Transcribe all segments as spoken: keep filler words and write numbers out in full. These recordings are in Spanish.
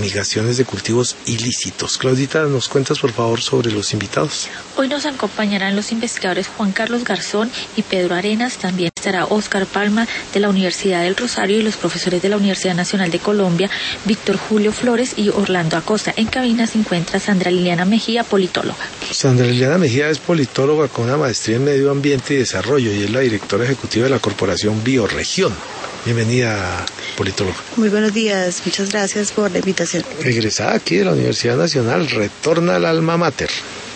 fumigaciones de cultivos ilícitos. Claudita, ¿nos cuentas por favor sobre los invitados? Hoy nos acompañarán los investigadores Juan Carlos Garzón y Pedro Arenas. También estará Óscar Palma de la Universidad del Rosario y los profesores de la Universidad Nacional de Colombia, Víctor Julio Flores y Orlando Acosta. En cabina se encuentra Sandra Liliana Mejía, politóloga. Sandra Liliana Mejía es politóloga con una maestría en Medio Ambiente y Desarrollo y es la directora ejecutiva de la Corporación Bioregión. Bienvenida, politóloga. Muy buenos días, muchas gracias por la invitación. Egresada aquí de la Universidad Nacional, retorna al alma mater.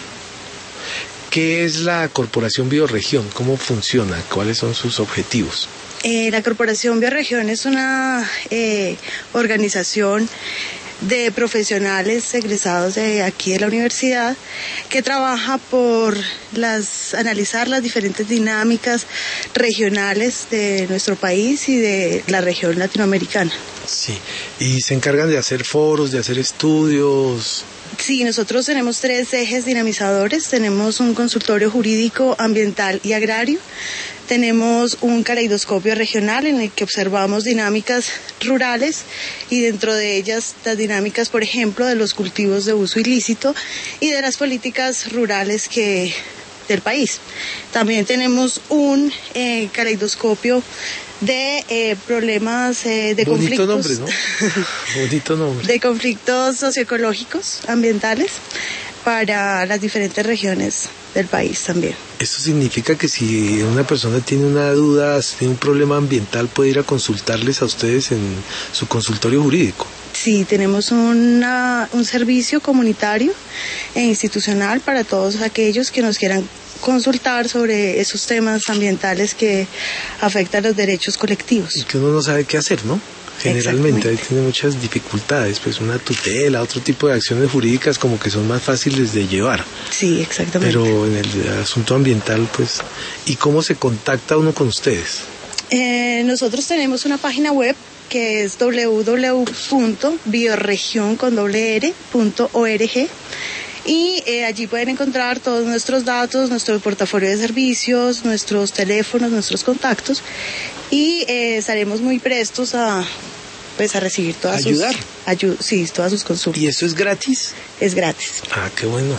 ¿Qué es la Corporación Bioregión? ¿Cómo funciona? ¿Cuáles son sus objetivos? Eh, la Corporación Bioregión es una eh, organización de profesionales egresados de aquí de la universidad que trabaja por las analizar las diferentes dinámicas regionales de nuestro país y de la región latinoamericana. Sí, y se encargan de hacer foros, de hacer estudios. Sí, nosotros tenemos tres ejes dinamizadores. Tenemos un consultorio jurídico, ambiental y agrario. Tenemos un caleidoscopio regional en el que observamos dinámicas rurales y dentro de ellas las dinámicas, por ejemplo, de los cultivos de uso ilícito y de las políticas rurales que del país. También tenemos un eh, caleidoscopio de eh, problemas eh, de Bonito conflictos. Nombre, ¿no? Bonito nombre. De conflictos socioecológicos, ambientales, para las diferentes regiones del país también. Esto significa que si una persona tiene una duda, tiene un problema ambiental, puede ir a consultarles a ustedes en su consultorio jurídico. Sí, tenemos una, un servicio comunitario e institucional para todos aquellos que nos quieran consultar sobre esos temas ambientales que afectan los derechos colectivos. Y que uno no sabe qué hacer, ¿no? Generalmente ahí tiene muchas dificultades, pues una tutela, otro tipo de acciones jurídicas como que son más fáciles de llevar. Sí, exactamente. Pero en el asunto ambiental, pues, ¿y cómo se contacta uno con ustedes? Eh, nosotros tenemos una página web que es doble u doble u doble u punto bioregión con doble r punto org. Y eh, allí pueden encontrar todos nuestros datos, nuestro portafolio de servicios, nuestros teléfonos, nuestros contactos y eh, estaremos muy prestos a pues a recibir todas ayudar. sus ayu- sí, todas sus consultas. ¿Y eso es gratis? Es gratis. Ah, qué bueno.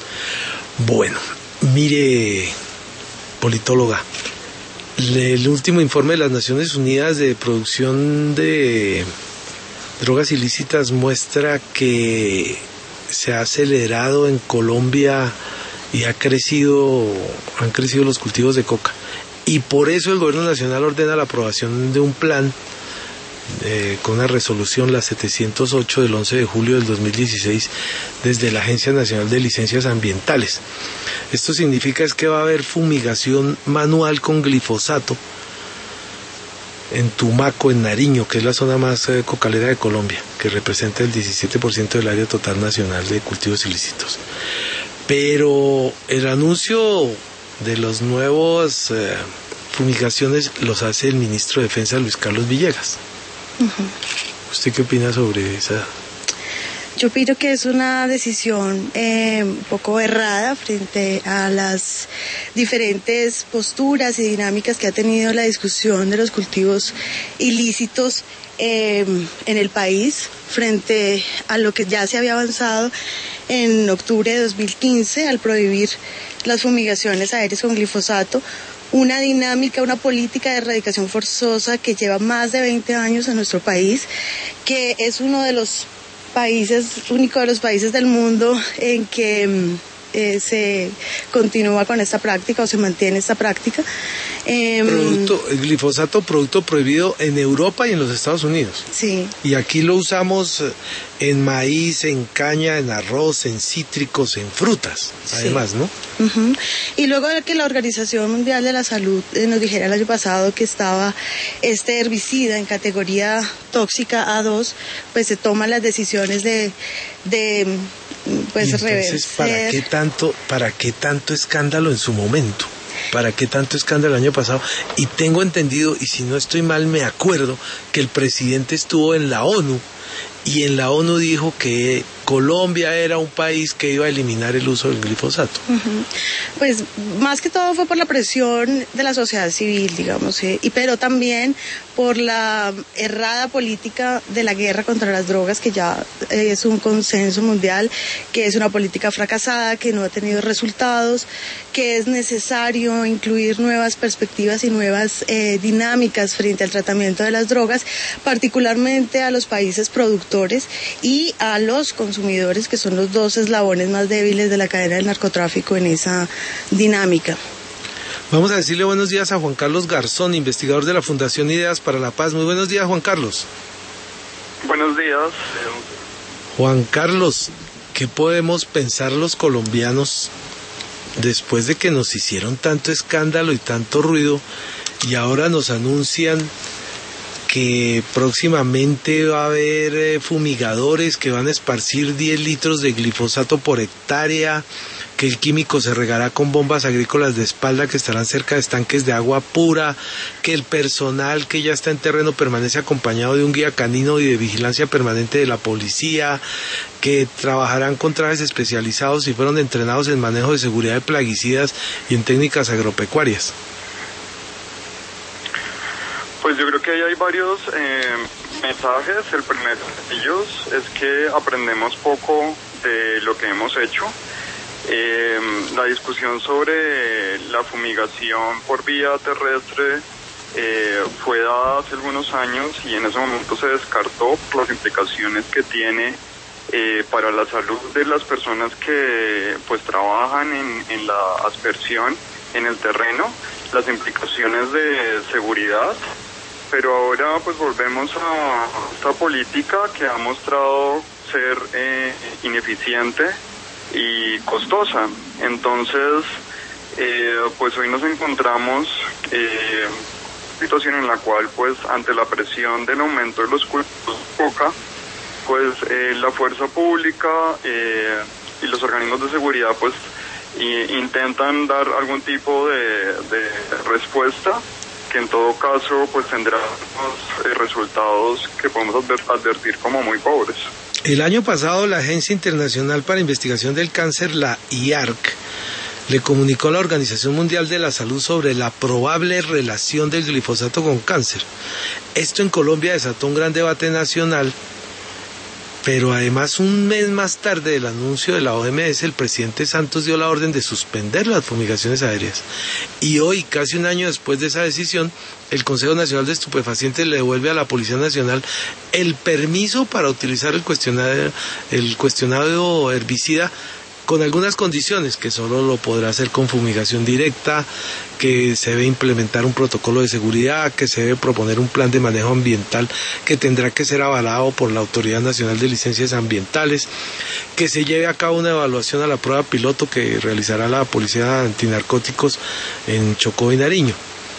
Bueno, mire, politóloga, el último informe de las Naciones Unidas de producción de drogas ilícitas muestra que se ha acelerado en Colombia y ha crecido, han crecido los cultivos de coca. Y por eso el gobierno nacional ordena la aprobación de un plan eh, con una resolución, la setecientos ocho del once de julio del dos mil dieciséis, desde la Agencia Nacional de Licencias Ambientales. Esto significa es que va a haber fumigación manual con glifosato en Tumaco, en Nariño, que es la zona más eh, cocalera de Colombia, que representa el diecisiete por ciento del área total nacional de cultivos ilícitos. Pero el anuncio de las nuevas eh, fumigaciones los hace el ministro de Defensa, Luis Carlos Villegas. Uh-huh. ¿Usted qué opina sobre esa? Yo opino que es una decisión eh, un poco errada frente a las diferentes posturas y dinámicas que ha tenido la discusión de los cultivos ilícitos eh, en el país, frente a lo que ya se había avanzado en octubre de dos mil quince al prohibir las fumigaciones aéreas con glifosato. Una dinámica, una política de erradicación forzosa que lleva más de veinte años en nuestro país, que es uno de los países, único de los países del mundo en que eh, se continúa con esta práctica o se mantiene esta práctica. Eh, producto, el glifosato, producto prohibido en Europa y en los Estados Unidos. Sí. Y aquí lo usamos en maíz, en caña, en arroz, en cítricos, en frutas, además, sí. ¿No? Uh-huh. Y luego de que la Organización Mundial de la Salud eh, nos dijera el año pasado que estaba este herbicida en categoría tóxica A dos, pues se toman las decisiones de, de pues, ¿Y entonces, reverser. ¿para qué tanto, para qué tanto escándalo en su momento? ¿Para qué tanto escándalo el año pasado? Y tengo entendido, y si no estoy mal, me acuerdo que el presidente estuvo en la ONU y en la ONU dijo que Colombia era un país que iba a eliminar el uso del glifosato? Uh-huh. Pues más que todo fue por la presión de la sociedad civil, digamos, eh, y pero también por la errada política de la guerra contra las drogas, que ya eh, es un consenso mundial, que es una política fracasada, que no ha tenido resultados, que es necesario incluir nuevas perspectivas y nuevas eh, dinámicas frente al tratamiento de las drogas, particularmente a los países productores y a los consumidores, que son los dos eslabones más débiles de la cadena del narcotráfico en esa dinámica. Vamos a decirle buenos días a Juan Carlos Garzón, investigador de la Fundación Ideas para la Paz. Muy buenos días, Juan Carlos. Buenos días. Juan Carlos, ¿qué podemos pensar los colombianos después de que nos hicieron tanto escándalo y tanto ruido y ahora nos anuncian que próximamente va a haber eh, fumigadores que van a esparcir diez litros de glifosato por hectárea, que el químico se regará con bombas agrícolas de espalda que estarán cerca de estanques de agua pura, que el personal que ya está en terreno permanece acompañado de un guía canino y de vigilancia permanente de la policía, que trabajarán con trajes especializados y fueron entrenados en manejo de seguridad de plaguicidas y en técnicas agropecuarias? Pues yo creo que ahí hay varios eh, mensajes. El primero de ellos es que aprendemos poco de lo que hemos hecho. Eh, la discusión sobre la fumigación por vía terrestre eh, fue dada hace algunos años y en ese momento se descartó por las implicaciones que tiene eh, para la salud de las personas que pues trabajan en, en la aspersión en el terreno, las implicaciones de seguridad. Pero ahora pues volvemos a esta política que ha mostrado ser eh, ineficiente y costosa. Entonces, eh, pues hoy nos encontramos eh, en una situación en la cual pues ante la presión del aumento de los cultivos de coca, pues eh, la fuerza pública eh, y los organismos de seguridad pues y, intentan dar algún tipo de, de respuesta, que en todo caso pues tendrá unos eh, resultados que podemos advertir como muy pobres. El año pasado la Agencia Internacional para Investigación del Cáncer, la I A R C, le comunicó a la Organización Mundial de la Salud sobre la probable relación del glifosato con cáncer. Esto en Colombia desató un gran debate nacional, pero además un mes más tarde del anuncio de la O M S, el presidente Santos dio la orden de suspender las fumigaciones aéreas. Y hoy, casi un año después de esa decisión, el Consejo Nacional de Estupefacientes le devuelve a la Policía Nacional el permiso para utilizar el cuestionario, el cuestionario herbicida, con algunas condiciones, que solo lo podrá hacer con fumigación directa, que se debe implementar un protocolo de seguridad, que se debe proponer un plan de manejo ambiental que tendrá que ser avalado por la Autoridad Nacional de Licencias Ambientales, que se lleve a cabo una evaluación a la prueba piloto que realizará la Policía Antinarcóticos en Chocó y Nariño.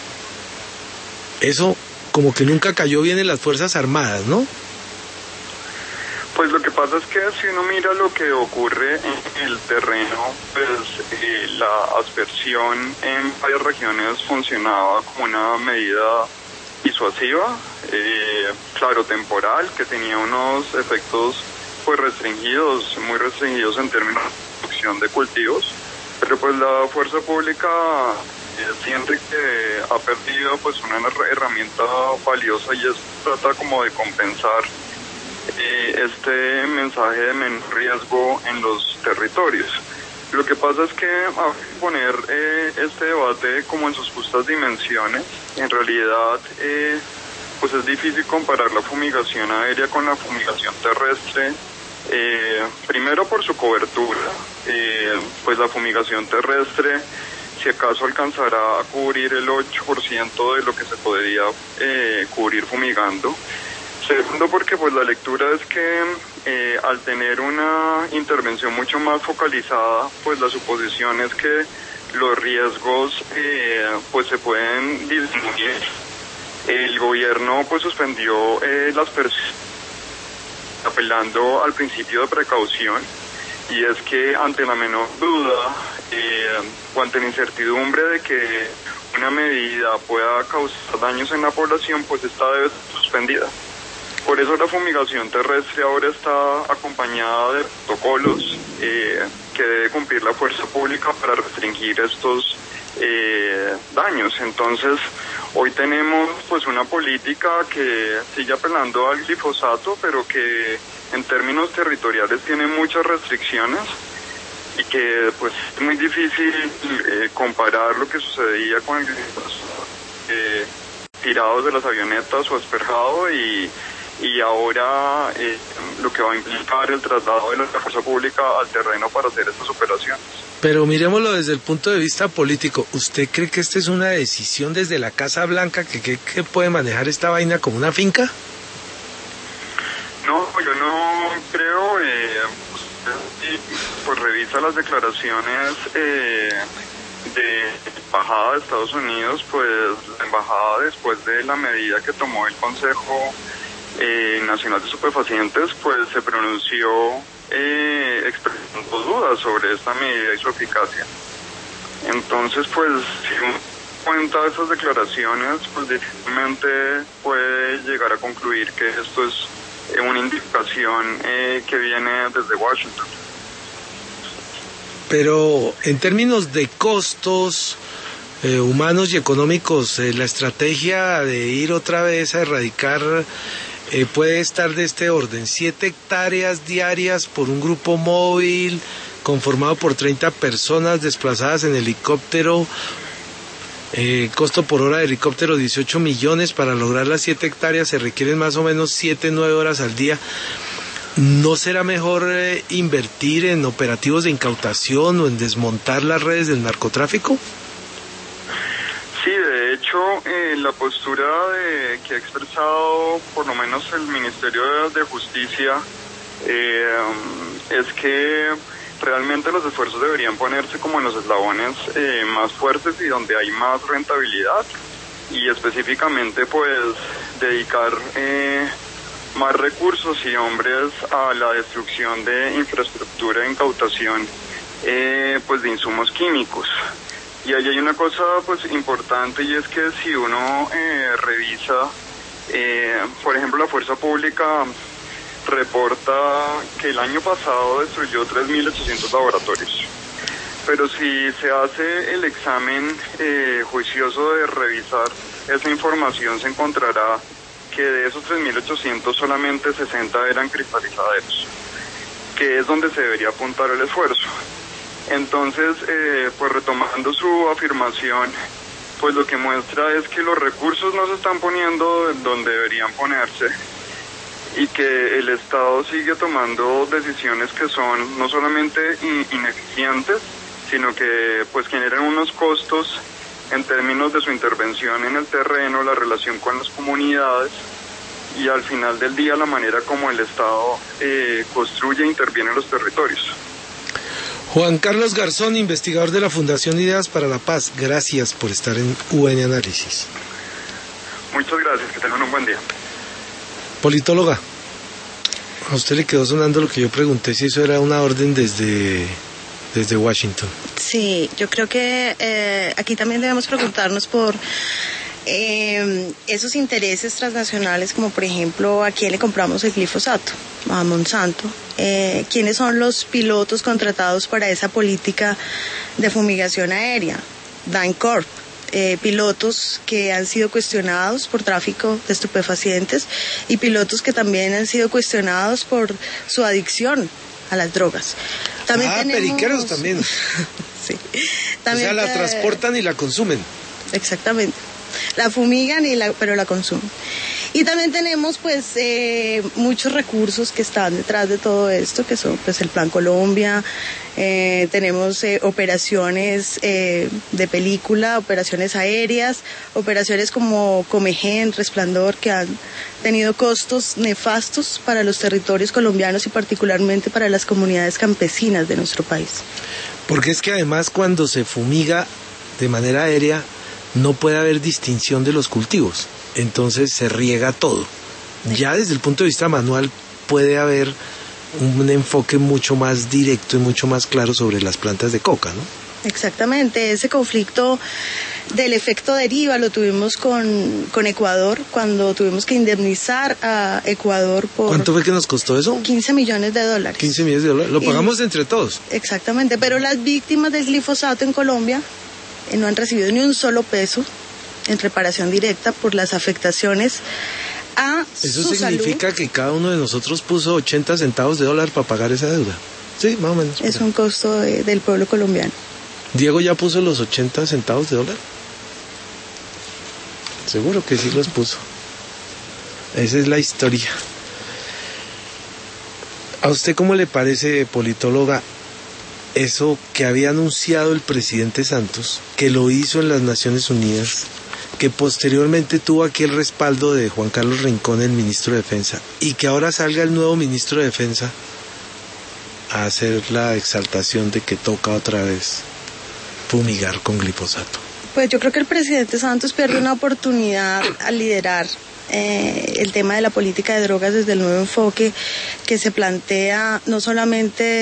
Eso como que nunca cayó bien en las Fuerzas Armadas, ¿no? Pues lo que pasa es que si uno mira lo que ocurre en el terreno, pues eh, la aspersión en varias regiones funcionaba como una medida disuasiva, eh, claro, temporal, que tenía unos efectos pues restringidos, muy restringidos en términos de producción de cultivos, pero pues la fuerza pública eh, siente que ha perdido pues una herramienta valiosa y es trata como de compensar este mensaje de menor riesgo en los territorios. Lo que pasa es que a poner eh, este debate como en sus justas dimensiones, en realidad eh, pues es difícil comparar la fumigación aérea con la fumigación terrestre, eh, primero por su cobertura, eh, pues la fumigación terrestre si acaso alcanzará a cubrir el ocho por ciento de lo que se podría eh, cubrir fumigando. Segundo, porque pues la lectura es que eh, al tener una intervención mucho más focalizada, pues la suposición es que los riesgos eh, pues se pueden disminuir. El gobierno pues suspendió eh, las personas apelando al principio de precaución, y es que ante la menor duda eh, o ante la incertidumbre de que una medida pueda causar daños en la población, pues esta debe ser suspendida. Por eso la fumigación terrestre ahora está acompañada de protocolos eh, que debe cumplir la fuerza pública para restringir estos eh, daños. Entonces, hoy tenemos pues una política que sigue apelando al glifosato, pero que en términos territoriales tiene muchas restricciones y que pues es muy difícil eh, comparar lo que sucedía con el glifosato eh, tirados de las avionetas o asperjado y y ahora eh, lo que va a implicar el traslado de la fuerza pública al terreno para hacer estas operaciones. Pero miremoslo desde el punto de vista político. ¿Usted cree que esta es una decisión desde la Casa Blanca que, que, que puede manejar esta vaina como una finca? No, yo no creo. Eh, pues revisa las declaraciones eh, de la Embajada de Estados Unidos, pues la Embajada, después de la medida que tomó el Consejo Eh, Nacional de Estupefacientes, pues se pronunció eh, expresando dudas sobre esta medida y su eficacia. Entonces, pues, si uno cuenta esas declaraciones, pues difícilmente puede llegar a concluir que esto es eh, una indicación eh, que viene desde Washington. Pero en términos de costos eh, humanos y económicos, eh, la estrategia de ir otra vez a erradicar Eh, puede estar de este orden: siete hectáreas diarias por un grupo móvil conformado por treinta personas desplazadas en helicóptero, eh, costo por hora de helicóptero dieciocho millones. Para lograr las siete hectáreas se requieren más o menos siete, nueve horas al día. ¿No será mejor eh, invertir en operativos de incautación o en desmontar las redes del narcotráfico? Sí, de hecho, eh, la postura de, que ha expresado por lo menos el Ministerio de, de Justicia eh, es que realmente los esfuerzos deberían ponerse como en los eslabones eh, más fuertes y donde hay más rentabilidad, y específicamente pues dedicar eh, más recursos y hombres a la destrucción de infraestructura de incautación eh, pues de insumos químicos. Y ahí hay una cosa pues importante, y es que si uno eh, revisa, eh, por ejemplo, la Fuerza Pública reporta que el año pasado destruyó tres mil ochocientos laboratorios. Pero si se hace el examen eh, juicioso de revisar esa información, se encontrará que de esos tres mil ochocientos solamente sesenta eran cristalizaderos, que es donde se debería apuntar el esfuerzo. Entonces, eh, pues retomando su afirmación, pues lo que muestra es que los recursos no se están poniendo donde deberían ponerse y que el Estado sigue tomando decisiones que son no solamente in- ineficientes, sino que pues generan unos costos en términos de su intervención en el terreno, la relación con las comunidades y al final del día la manera como el Estado eh, construye e interviene en los territorios. Juan Carlos Garzón, investigador de la Fundación Ideas para la Paz, gracias por estar en U N Análisis. Muchas gracias, que tengan un buen día. Politóloga, a usted le quedó sonando lo que yo pregunté, si eso era una orden desde, desde Washington. Sí, yo creo que eh, aquí también debemos preguntarnos por eh, esos intereses transnacionales, como por ejemplo, ¿a quién le compramos el glifosato? A Monsanto. Eh, ¿Quiénes son los pilotos contratados para esa política de fumigación aérea? DynCorp. Eh, pilotos que han sido cuestionados por tráfico de estupefacientes y pilotos que también han sido cuestionados por su adicción a las drogas. También ah, tenemos... periqueros también. Sí. También o sea, la te... transportan y la consumen. Exactamente. La fumigan, y la, pero la consumen. Y también tenemos pues eh, muchos recursos que están detrás de todo esto, que son pues el Plan Colombia, eh, tenemos eh, operaciones eh, de película, operaciones aéreas, operaciones como Comegen, Resplandor, que han tenido costos nefastos para los territorios colombianos y particularmente para las comunidades campesinas de nuestro país. Porque es que además cuando se fumiga de manera aérea no puede haber distinción de los cultivos, entonces se riega todo. Ya desde el punto de vista manual puede haber un enfoque mucho más directo y mucho más claro sobre las plantas de coca, ¿no? Exactamente, ese conflicto del efecto deriva lo tuvimos con, con Ecuador, cuando tuvimos que indemnizar a Ecuador por... ¿Cuánto fue que nos costó eso? quince millones de dólares. quince millones de dólares, lo pagamos y, entre todos. Exactamente, pero las víctimas del glifosato en Colombia eh, no han recibido ni un solo peso en reparación directa por las afectaciones a Eso su significa salud. que cada uno de nosotros puso ochenta centavos de dólar para pagar esa deuda. Sí, más o menos. Es un costo de, del pueblo colombiano. ¿Diego ya puso los ochenta centavos de dólar? Seguro que sí los puso. Esa es la historia. ¿A usted cómo le parece, politóloga, eso que había anunciado el presidente Santos, que lo hizo en las Naciones Unidas, que posteriormente tuvo aquí el respaldo de Juan Carlos Rincón, el ministro de Defensa, y que ahora salga el nuevo ministro de Defensa a hacer la exaltación de que toca otra vez fumigar con glifosato? Pues yo creo que el presidente Santos pierde una oportunidad al liderar eh, el tema de la política de drogas desde el nuevo enfoque que se plantea no solamente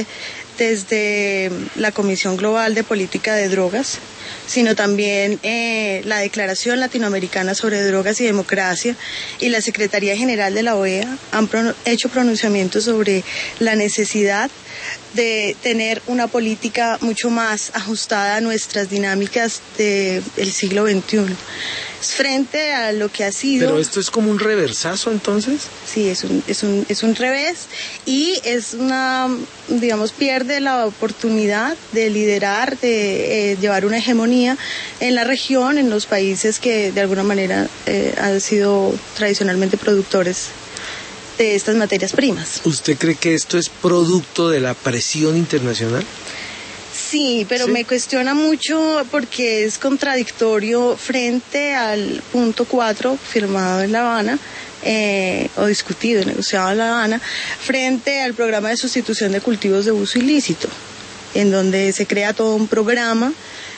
desde la Comisión Global de Política de Drogas, sino también eh, la Declaración Latinoamericana sobre Drogas y Democracia y la Secretaría General de la O E A han pro- hecho pronunciamientos sobre la necesidad de tener una política mucho más ajustada a nuestras dinámicas del siglo veintiuno. Frente a lo que ha sido... ¿Pero esto es como un reversazo entonces? Sí, es un, es un, es un revés y es una, digamos, pierde la oportunidad de liderar, de eh, llevar una hegemonía en la región, en los países que de alguna manera eh, han sido tradicionalmente productores de estas materias primas. ¿Usted cree que esto es producto de la presión internacional? Sí, pero ¿Sí? me cuestiona mucho porque es contradictorio frente al punto cuatro firmado en La Habana, eh, o discutido, negociado en La Habana, frente al programa de sustitución de cultivos de uso ilícito, en donde se crea todo un programa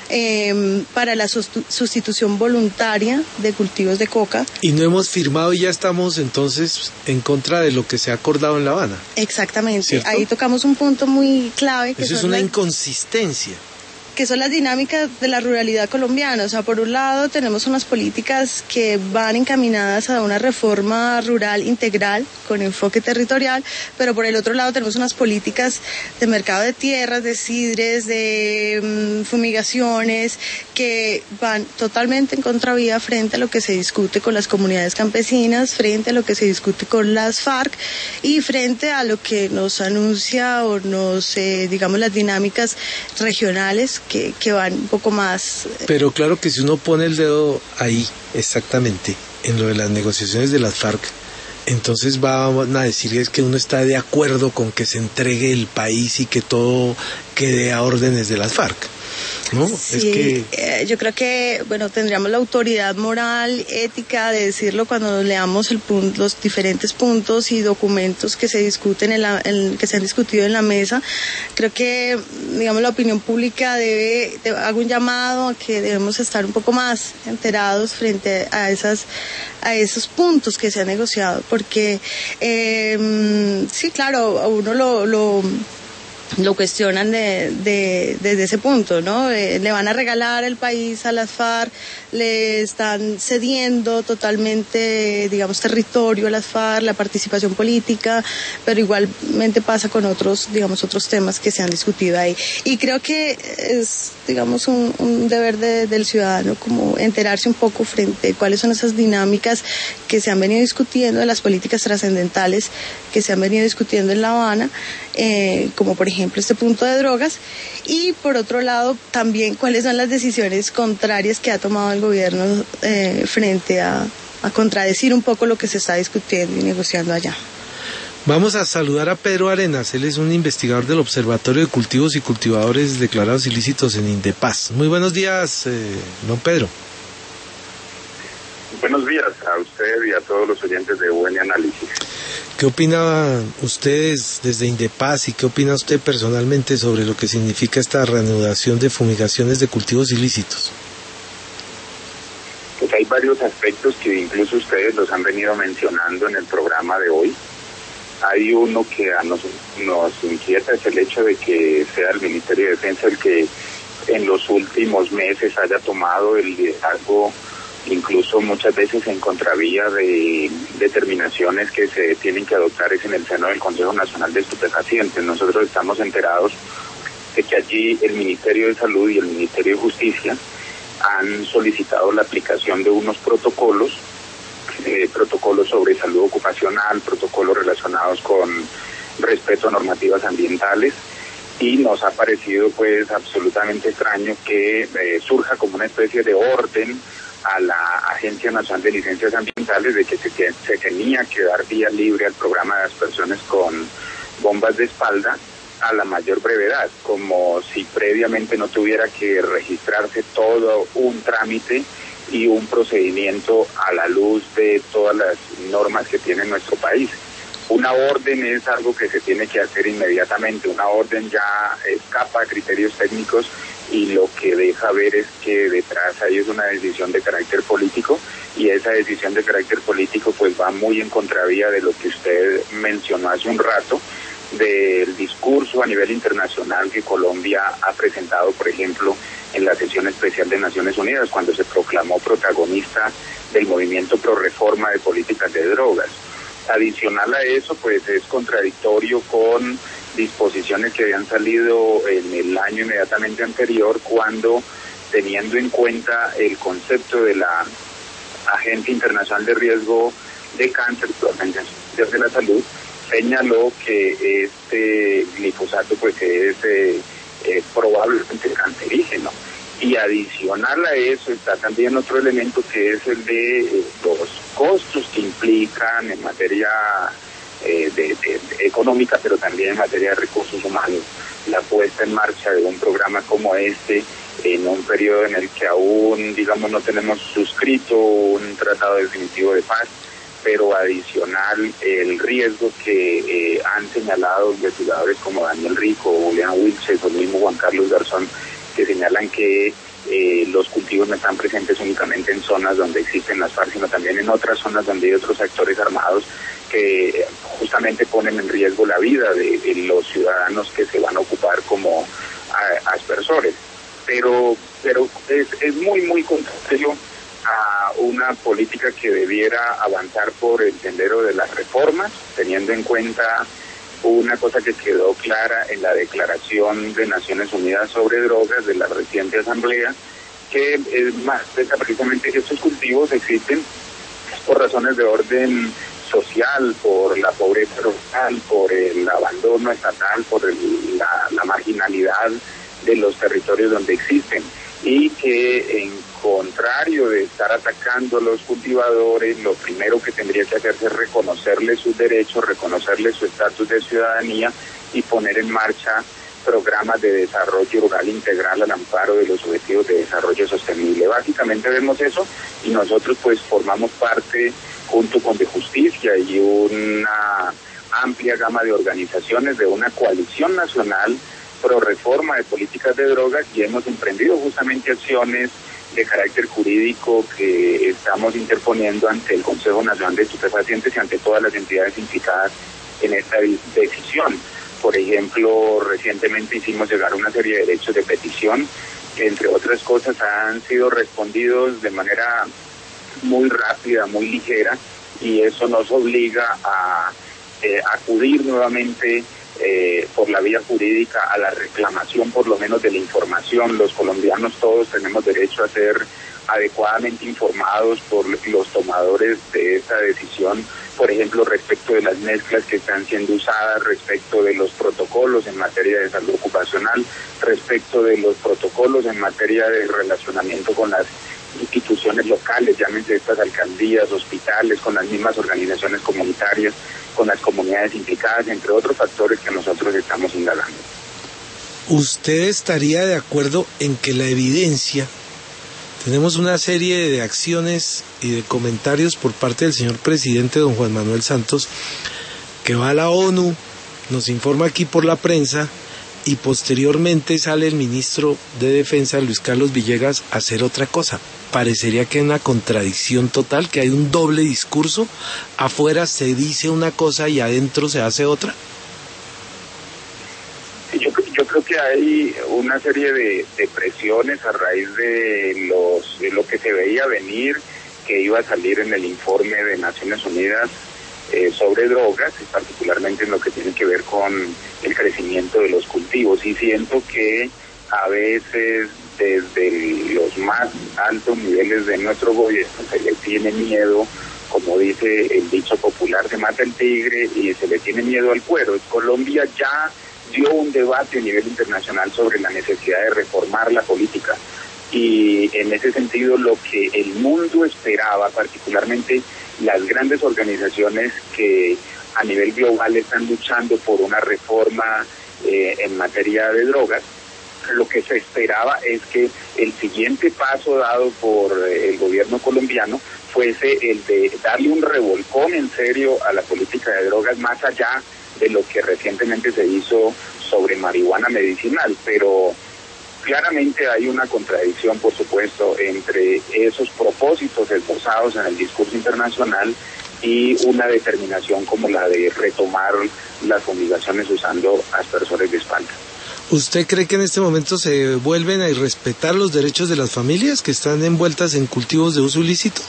Eh, para la sustitución voluntaria de cultivos de coca. Y no hemos firmado y ya estamos entonces en contra de lo que se ha acordado en La Habana. Exactamente, ¿Cierto? Ahí tocamos un punto muy clave. Que Eso es son una las, inconsistencia. que son las dinámicas de la ruralidad colombiana. O sea, por un lado tenemos unas políticas que van encaminadas a una reforma rural integral con enfoque territorial, pero por el otro lado tenemos unas políticas de mercado de tierras, de sidres, de um, fumigaciones, que van totalmente en contravía frente a lo que se discute con las comunidades campesinas, frente a lo que se discute con las FARC y frente a lo que nos anuncia o nos, eh, digamos, las dinámicas regionales que, que van un poco más... Pero claro que si uno pone el dedo ahí, exactamente, en lo de las negociaciones de las FARC, entonces van a decir es que uno está de acuerdo con que se entregue el país y que todo quede a órdenes de las FARC, ¿no? Sí, es que... eh, yo creo que, bueno, tendríamos la autoridad moral, ética de decirlo cuando nos leamos el punto, los diferentes puntos y documentos que se discuten en la, en, que se han discutido en la mesa. Creo que, digamos, la opinión pública debe, debe hago un llamado a que debemos estar un poco más enterados frente a esas, a esos puntos que se han negociado, porque eh, sí, claro, a uno lo, lo lo cuestionan de, de, desde ese punto, ¿no? Eh, le van a regalar el país a las FARC, le están cediendo totalmente, digamos, territorio a las FARC, la participación política, pero igualmente pasa con otros, digamos, otros temas que se han discutido ahí. Y creo que es, digamos, un, un deber de, del ciudadano como enterarse un poco frente a cuáles son esas dinámicas que se han venido discutiendo, de las políticas trascendentales que se han venido discutiendo en La Habana, eh, como por ejemplo este punto de drogas, y por otro lado también cuáles son las decisiones contrarias que ha tomado el gobierno eh, frente a, a contradecir un poco lo que se está discutiendo y negociando allá. Vamos a saludar a Pedro Arenas, él es un investigador del Observatorio de Cultivos y Cultivadores Declarados Ilícitos en Indepaz. Muy buenos días, eh, don Pedro. Buenos días a usted y a todos los oyentes de U N Análisis. ¿Qué opinan ustedes desde Indepaz y qué opina usted personalmente sobre lo que significa esta reanudación de fumigaciones de cultivos ilícitos? Pues hay varios aspectos que incluso ustedes los han venido mencionando en el programa de hoy. Hay uno que a nos, nos inquieta, es el hecho de que sea el Ministerio de Defensa el que en los últimos meses haya tomado el liderazgo, incluso muchas veces en contravía de determinaciones que se tienen que adoptar es en el seno del Consejo Nacional de Estupefacientes. Nosotros estamos enterados de que allí el Ministerio de Salud y el Ministerio de Justicia han solicitado la aplicación de unos protocolos, eh, protocolos sobre salud ocupacional, protocolos relacionados con respeto a normativas ambientales, y nos ha parecido pues absolutamente extraño que eh, surja como una especie de orden a la Agencia Nacional de Licencias Ambientales de que se, que se tenía que dar vía libre al programa de aspersiones con bombas de espalda a la mayor brevedad, como si previamente no tuviera que registrarse todo un trámite y un procedimiento a la luz de todas las normas que tiene nuestro país. Una orden es algo que se tiene que hacer inmediatamente, una orden ya escapa a criterios técnicos y lo que deja ver es que detrás hay es una decisión de carácter político, y esa decisión de carácter político pues va muy en contravía de lo que usted mencionó hace un rato, del discurso a nivel internacional que Colombia ha presentado, por ejemplo, en la sesión especial de Naciones Unidas, cuando se proclamó protagonista del movimiento pro reforma de políticas de drogas. Adicional a eso, pues es contradictorio con disposiciones que habían salido en el año inmediatamente anterior, cuando, teniendo en cuenta el concepto de la Agencia Internacional de Riesgo de Cáncer, la Organización Mundial de la Salud, señaló que este glifosato pues es eh, eh, probablemente cancerígeno. Y adicional a eso está también otro elemento, que es el de eh, los costos que implican en materia eh, de, de, de económica, pero también en materia de recursos humanos, la puesta en marcha de un programa como este en un periodo en el que aún, digamos, no tenemos suscrito un tratado definitivo de paz, pero adicional el riesgo que eh, han señalado investigadores como Daniel Rico, Julián Wilches o el mismo Juan Carlos Garzón, que señalan que eh, los cultivos no están presentes únicamente en zonas donde existen las FARC, sino también en otras zonas donde hay otros actores armados que justamente ponen en riesgo la vida de, de los ciudadanos que se van a ocupar como a, aspersores. Pero, pero es, es muy, muy contrario a una política que debiera avanzar por el sendero de las reformas, teniendo en cuenta una cosa que quedó clara en la Declaración de Naciones Unidas sobre Drogas de la reciente asamblea, que es más precisamente que estos cultivos existen por razones de orden social, por la pobreza rural, por el abandono estatal, por el, la, la marginalidad de los territorios donde existen, y que en contrario de estar atacando a los cultivadores, lo primero que tendría que hacerse es reconocerles sus derechos, reconocerles su estatus de ciudadanía y poner en marcha programas de desarrollo rural integral al amparo de los objetivos de desarrollo sostenible. Básicamente vemos eso, y nosotros pues formamos parte, junto con De Justicia y una amplia gama de organizaciones, de una coalición nacional pro reforma de políticas de drogas, y hemos emprendido justamente acciones de carácter jurídico que estamos interponiendo ante el Consejo Nacional de Estupefacientes y ante todas las entidades implicadas en esta decisión. Por ejemplo, recientemente hicimos llegar una serie de derechos de petición que, entre otras cosas, han sido respondidos de manera muy rápida, muy ligera, y eso nos obliga a eh, acudir nuevamente Eh, por la vía jurídica a la reclamación, por lo menos, de la información. Los colombianos todos tenemos derecho a ser adecuadamente informados por los tomadores de esta decisión, por ejemplo, respecto de las mezclas que están siendo usadas, respecto de los protocolos en materia de salud ocupacional, respecto de los protocolos en materia de relacionamiento con las instituciones locales, llámense estas alcaldías, hospitales, con las mismas organizaciones comunitarias, con las comunidades implicadas, entre otros factores que nosotros estamos indagando. ¿Usted estaría de acuerdo en que la evidencia, tenemos una serie de acciones y de comentarios por parte del señor presidente don Juan Manuel Santos, que va a la ONU, nos informa aquí por la prensa, y posteriormente sale el ministro de Defensa, Luis Carlos Villegas, a hacer otra cosa? Parecería que hay una contradicción total, que hay un doble discurso. Afuera se dice una cosa y adentro se hace otra. Sí, Yo, yo creo que hay una serie de, de presiones a raíz de, los, de lo que se veía venir, que iba a salir en el informe de Naciones Unidas eh, sobre drogas, particularmente en lo que tiene que ver con el crecimiento de los cultivos. Y siento que a veces desde los más altos niveles de nuestro gobierno se le tiene miedo, como dice el dicho popular, se mata el tigre y se le tiene miedo al cuero. Colombia ya dio un debate a nivel internacional sobre la necesidad de reformar la política, y en ese sentido lo que el mundo esperaba, particularmente las grandes organizaciones que a nivel global están luchando por una reforma eh, en materia de drogas, lo que se esperaba es que el siguiente paso dado por eh, el gobierno colombiano fuese el de darle un revolcón en serio a la política de drogas, más allá de lo que recientemente se hizo sobre marihuana medicinal. Pero claramente hay una contradicción, por supuesto, entre esos propósitos esbozados en el discurso internacional y una determinación como la de retomar las fumigaciones usando aspersores de espalda. ¿Usted cree que en este momento se vuelven a irrespetar los derechos de las familias que están envueltas en cultivos de uso ilícito?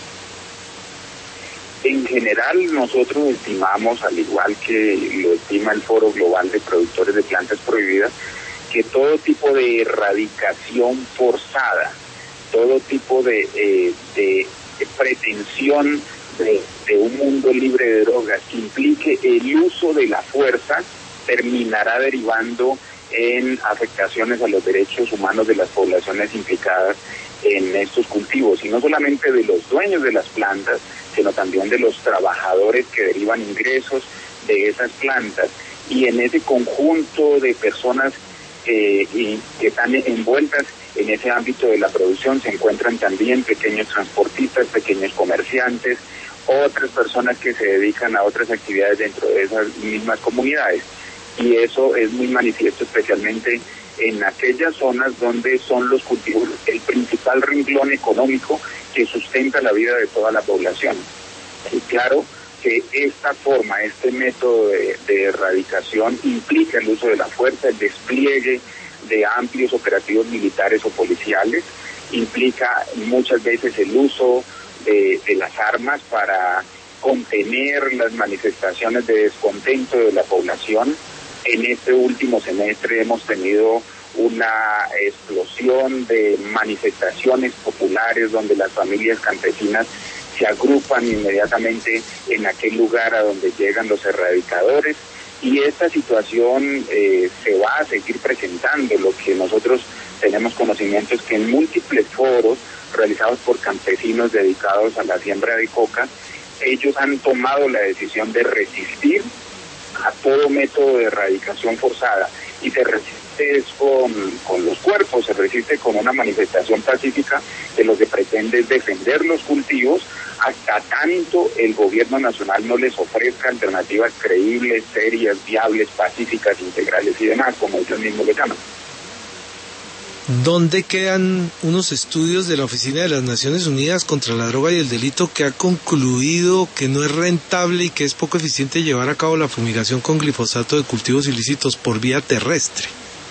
En general, nosotros estimamos, al igual que lo estima el Foro Global de Productores de Plantas Prohibidas, que todo tipo de erradicación forzada, todo tipo de, eh, de, de pretensión de, de un mundo libre de drogas que implique el uso de la fuerza, terminará derivando en afectaciones a los derechos humanos de las poblaciones implicadas en estos cultivos, y no solamente de los dueños de las plantas, sino también de los trabajadores que derivan ingresos de esas plantas. Y en ese conjunto de personas eh, y que están envueltas en ese ámbito de la producción se encuentran también pequeños transportistas, pequeños comerciantes, otras personas que se dedican a otras actividades dentro de esas mismas comunidades. Y eso es muy manifiesto especialmente en aquellas zonas donde son los cultivos el principal renglón económico que sustenta la vida de toda la población. Y claro que esta forma, este método de, de erradicación implica el uso de la fuerza, el despliegue de amplios operativos militares o policiales, implica muchas veces el uso de, de las armas para contener las manifestaciones de descontento de la población. En este último semestre hemos tenido una explosión de manifestaciones populares donde las familias campesinas se agrupan inmediatamente en aquel lugar a donde llegan los erradicadores, y esta situación eh, se va a seguir presentando. Lo que nosotros tenemos conocimiento es que en múltiples foros realizados por campesinos dedicados a la siembra de coca, ellos han tomado la decisión de resistir a todo método de erradicación forzada, y se resiste con, con los cuerpos, se resiste con una manifestación pacífica de lo que pretende es defender los cultivos hasta tanto el gobierno nacional no les ofrezca alternativas creíbles, serias, viables, pacíficas, integrales y demás, como ellos mismos le llaman. ¿Dónde quedan unos estudios de la Oficina de las Naciones Unidas contra la Droga y el Delito que ha concluido que no es rentable y que es poco eficiente llevar a cabo la fumigación con glifosato de cultivos ilícitos por vía terrestre?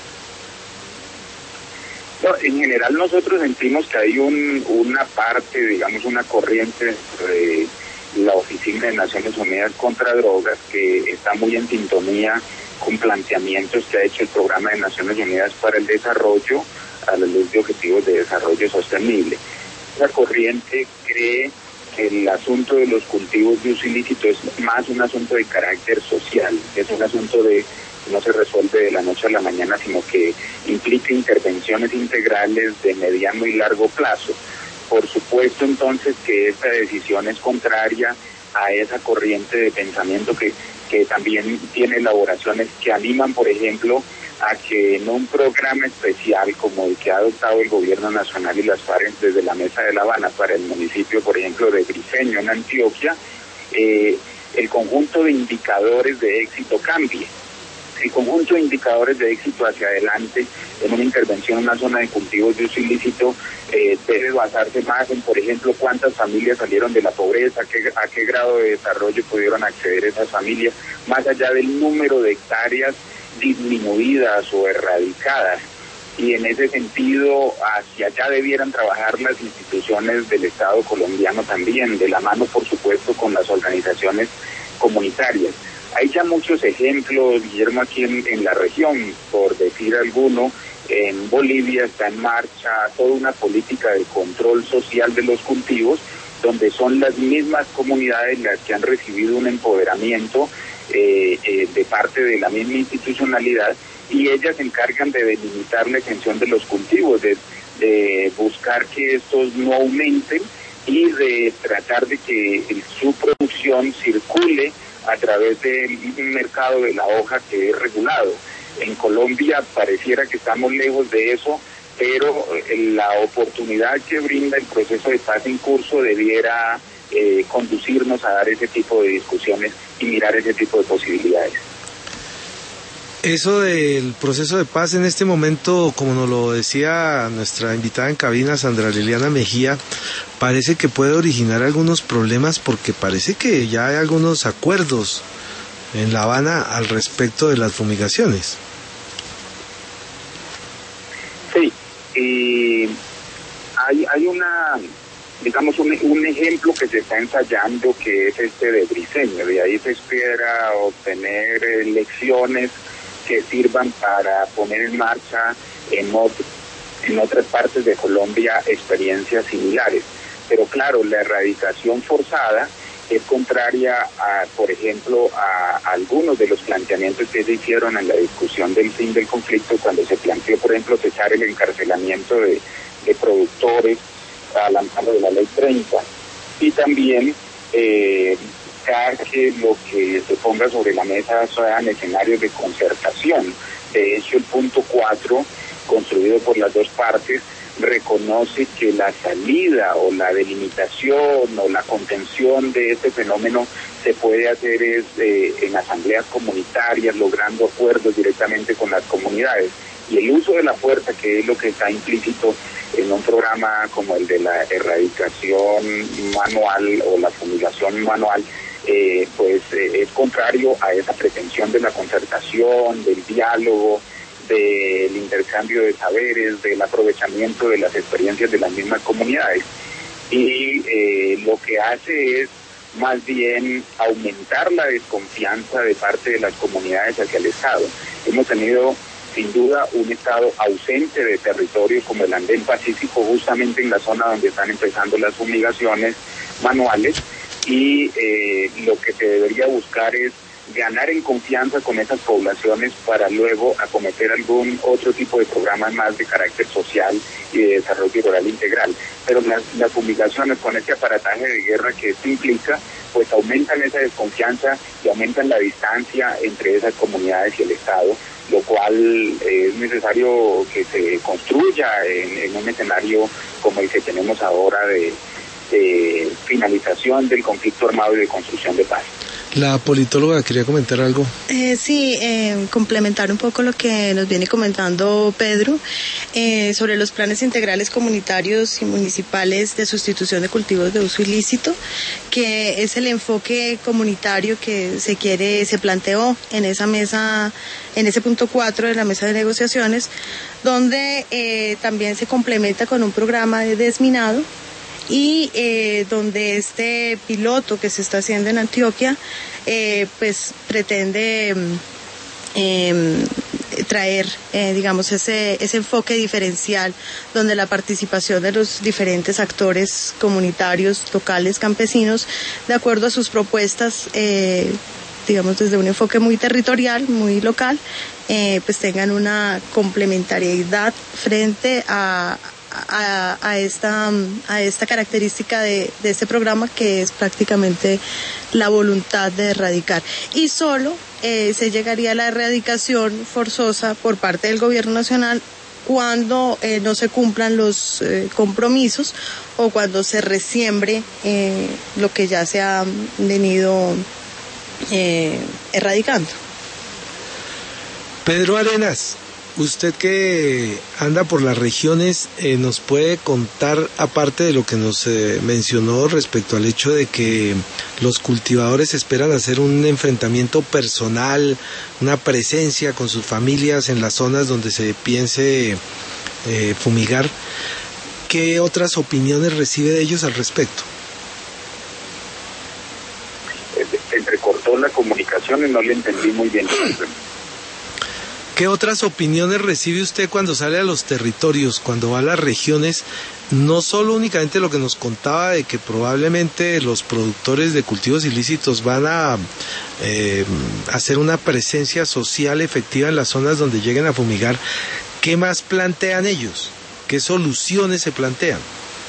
No, en general nosotros sentimos que hay un, una parte, digamos una corriente de la Oficina de Naciones Unidas contra Drogas que está muy en sintonía con planteamientos que ha hecho el Programa de Naciones Unidas para el Desarrollo a la luz de Objetivos de Desarrollo Sostenible. Esa corriente cree que el asunto de los cultivos de uso ilícito es más un asunto de carácter social, es un asunto de que no se resuelve de la noche a la mañana, sino que implica intervenciones integrales de mediano y largo plazo. Por supuesto, entonces, que esta decisión es contraria a esa corriente de pensamiento que, que también tiene elaboraciones que animan, por ejemplo, a que en un programa especial como el que ha adoptado el gobierno nacional y las FARC desde la Mesa de La Habana para el municipio, por ejemplo, de Briceño, en Antioquia, eh, el conjunto de indicadores de éxito cambie. El conjunto de indicadores de éxito hacia adelante en una intervención en una zona de cultivos de uso ilícito eh, debe basarse más en, por ejemplo, cuántas familias salieron de la pobreza, qué, a qué grado de desarrollo pudieron acceder esas familias, más allá del número de hectáreas disminuidas o erradicadas. Y en ese sentido, hacia allá debieran trabajar las instituciones del Estado colombiano también, de la mano, por supuesto, con las organizaciones comunitarias. Hay ya muchos ejemplos, Guillermo, aquí en, en la región, por decir alguno. En Bolivia está en marcha toda una política de control social de los cultivos, donde son las mismas comunidades las que han recibido un empoderamiento eh, eh, de parte de la misma institucionalidad, y ellas se encargan de delimitar la extensión de los cultivos, de, de buscar que estos no aumenten y de tratar de que su producción circule a través del mercado de la hoja que es regulado. En Colombia pareciera que estamos lejos de eso, pero la oportunidad que brinda el proceso de paz en curso debiera eh, conducirnos a dar ese tipo de discusiones y mirar ese tipo de posibilidades. Eso del proceso de paz en este momento, como nos lo decía nuestra invitada en cabina, Sandra Liliana Mejía, parece que puede originar algunos problemas, porque parece que ya hay algunos acuerdos en La Habana al respecto de las fumigaciones. Sí, eh, hay, hay una, digamos, un, un ejemplo que se está ensayando, que es este de Briceño. De ahí se espera obtener eh, lecciones que sirvan para poner en marcha en, otro, en otras partes de Colombia experiencias similares. Pero claro, la erradicación forzada es contraria, a, por ejemplo, a, a algunos de los planteamientos que se hicieron en la discusión del fin del conflicto, cuando se planteó, por ejemplo, cesar el encarcelamiento de, de productores al amparo de la ley treinta, y también eh, que lo que se ponga sobre la mesa sean escenarios de concertación. De hecho, el punto cuatro, construido por las dos partes, reconoce que la salida o la delimitación o la contención de este fenómeno se puede hacer es, eh, en asambleas comunitarias, logrando acuerdos directamente con las comunidades. Y el uso de la fuerza, que es lo que está implícito en un programa como el de la erradicación manual o la fumigación manual, eh, pues eh, es contrario a esa pretensión de la concertación, del diálogo, del intercambio de saberes, del aprovechamiento de las experiencias de las mismas comunidades. Y eh, lo que hace es más bien aumentar la desconfianza de parte de las comunidades hacia el Estado. Hemos tenido sin duda un Estado ausente de territorios como el Andén Pacífico, justamente en la zona donde están empezando las fumigaciones manuales, y eh, lo que se debería buscar es ganar en confianza con esas poblaciones para luego acometer algún otro tipo de programas más de carácter social y de desarrollo rural integral. Pero las, las fumigaciones, con este aparataje de guerra que esto implica, pues aumentan esa desconfianza y aumentan la distancia entre esas comunidades y el Estado, lo cual eh, es necesario que se construya en, en un escenario como el que tenemos ahora de, de finalización del conflicto armado y de construcción de paz. La politóloga quería comentar algo. Eh, sí, eh, complementar un poco lo que nos viene comentando Pedro eh, sobre los planes integrales comunitarios y municipales de sustitución de cultivos de uso ilícito, que es el enfoque comunitario que se quiere, se planteó en esa mesa, en ese punto cuatro de la mesa de negociaciones, donde eh, también se complementa con un programa de desminado, y eh, donde este piloto que se está haciendo en Antioquia eh, pues pretende eh, traer eh, digamos ese, ese enfoque diferencial, donde la participación de los diferentes actores comunitarios, locales, campesinos, de acuerdo a sus propuestas, eh, digamos desde un enfoque muy territorial, muy local, eh, pues tengan una complementariedad frente a A, a esta a esta característica de, de este programa, que es prácticamente la voluntad de erradicar, y solo eh, se llegaría a la erradicación forzosa por parte del gobierno nacional cuando eh, no se cumplan los eh, compromisos o cuando se resiembre eh, lo que ya se ha venido eh, erradicando. Pedro Arenas, usted que anda por las regiones, eh, nos puede contar, aparte de lo que nos eh, mencionó respecto al hecho de que los cultivadores esperan hacer un enfrentamiento personal, una presencia con sus familias en las zonas donde se piense eh, fumigar, ¿qué otras opiniones recibe de ellos al respecto? Se entrecortó la comunicación y no le entendí muy bien. ¿Qué otras opiniones recibe usted cuando sale a los territorios, cuando va a las regiones? No solo únicamente lo que nos contaba de que probablemente los productores de cultivos ilícitos van a eh, hacer una presencia social efectiva en las zonas donde lleguen a fumigar. ¿Qué más plantean ellos? ¿Qué soluciones se plantean?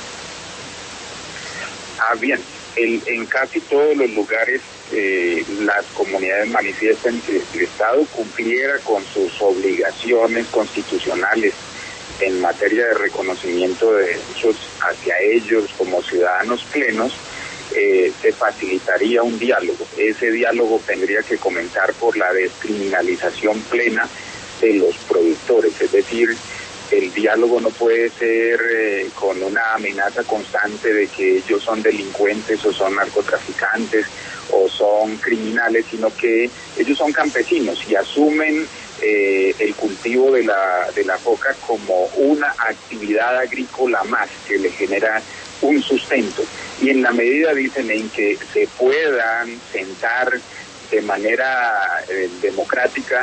Ah, bien. El, en casi todos los lugares eh, las comunidades manifiestan que el Estado cumpliera con sus obligaciones constitucionales en materia de reconocimiento de derechos hacia ellos como ciudadanos plenos, eh, se facilitaría un diálogo. Ese diálogo tendría que comenzar por la descriminalización plena de los productores, es decir, el diálogo no puede ser eh, con una amenaza constante de que ellos son delincuentes o son narcotraficantes o son criminales, sino que ellos son campesinos y asumen eh, el cultivo de la, de la coca como una actividad agrícola más que le genera un sustento. Y en la medida, dicen, en que se puedan sentar de manera eh, democrática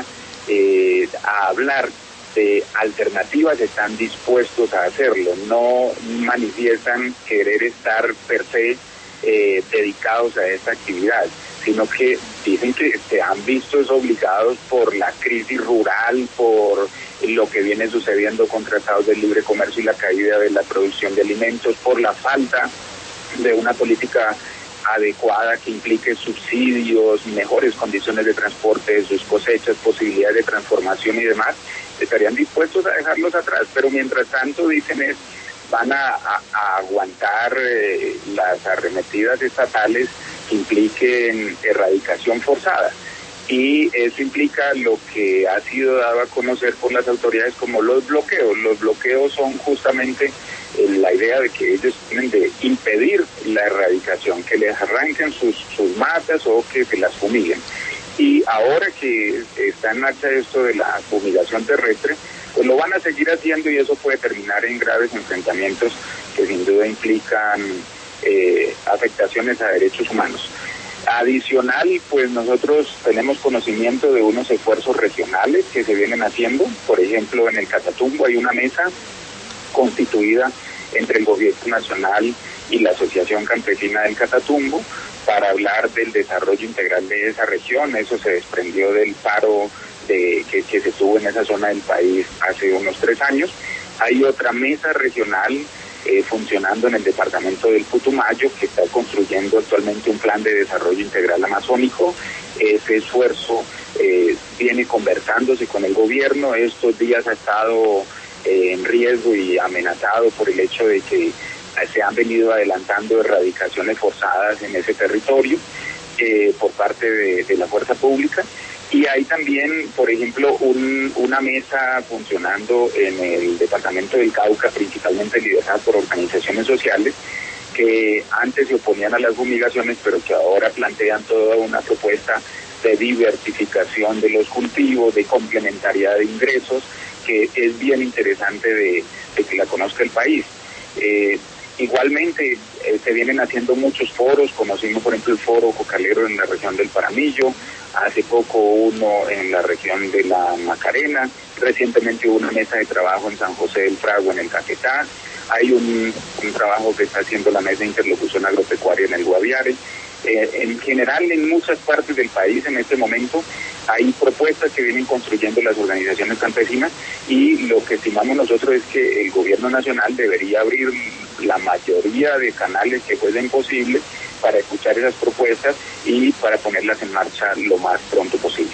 eh, a hablar de alternativas, están dispuestos a hacerlo. No manifiestan querer estar per se eh, dedicados a esta actividad, sino que dicen que se han visto obligados por la crisis rural, por lo que viene sucediendo con tratados de libre comercio y la caída de la producción de alimentos, por la falta de una política adecuada que implique subsidios, mejores condiciones de transporte de sus cosechas, posibilidades de transformación y demás. Estarían dispuestos a dejarlos atrás, pero mientras tanto, dicen, es van a, a, a aguantar eh, las arremetidas estatales que impliquen erradicación forzada. Y eso implica lo que ha sido dado a conocer por las autoridades como los bloqueos. Los bloqueos son justamente eh, la idea de que ellos tienen de impedir la erradicación, que les arranquen sus, sus matas o que se las fumiguen. Y ahora que está en marcha esto de la fumigación terrestre, pues lo van a seguir haciendo y eso puede terminar en graves enfrentamientos que sin duda implican eh, afectaciones a derechos humanos. Adicional, pues nosotros tenemos conocimiento de unos esfuerzos regionales que se vienen haciendo. Por ejemplo, en el Catatumbo hay una mesa constituida entre el gobierno nacional y la Asociación Campesina del Catatumbo para hablar del desarrollo integral de esa región. Eso se desprendió del paro de, que, que se tuvo en esa zona del país hace unos tres años. Hay otra mesa regional eh, funcionando en el departamento del Putumayo que está construyendo actualmente un plan de desarrollo integral amazónico. Ese esfuerzo eh, viene conversándose con el gobierno. Estos días ha estado eh, en riesgo y amenazado por el hecho de que se han venido adelantando erradicaciones forzadas en ese territorio eh, por parte de, de la fuerza pública. Y hay también, por ejemplo, un, una mesa funcionando en el departamento del Cauca, principalmente liderada por organizaciones sociales, que antes se oponían a las fumigaciones, pero que ahora plantean toda una propuesta de diversificación de los cultivos, de complementariedad de ingresos, que es bien interesante de, de que la conozca el país. Eh, Igualmente eh, se vienen haciendo muchos foros. Conocimos por ejemplo el foro cocalero en la región del Paramillo, hace poco uno en la región de la Macarena, recientemente hubo una mesa de trabajo en San José del Fragua en el Caquetá, hay un, un trabajo que está haciendo la mesa de interlocución agropecuaria en el Guaviare. Eh, en general en muchas partes del país en este momento hay propuestas que vienen construyendo las organizaciones campesinas y lo que estimamos nosotros es que el gobierno nacional debería abrir la mayoría de canales que fuesen posibles para escuchar esas propuestas y para ponerlas en marcha lo más pronto posible.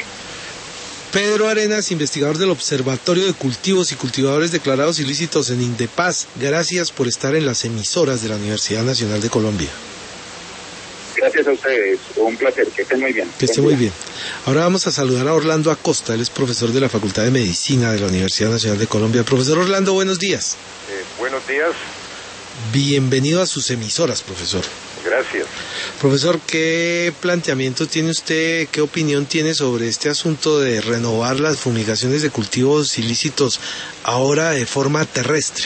Pedro Arenas, investigador del Observatorio de Cultivos y Cultivadores Declarados Ilícitos en Indepaz, gracias por estar en las emisoras de la Universidad Nacional de Colombia. Gracias. gracias a ustedes, un placer, que estén muy bien. Que esté muy bien. Ahora vamos a saludar a Orlando Acosta, él es profesor de la Facultad de Medicina de la Universidad Nacional de Colombia. Profesor Orlando, buenos días. Eh, buenos días. Bienvenido a sus emisoras, profesor. Gracias. Profesor, ¿qué planteamiento tiene usted, qué opinión tiene sobre este asunto de renovar las fumigaciones de cultivos ilícitos ahora de forma terrestre?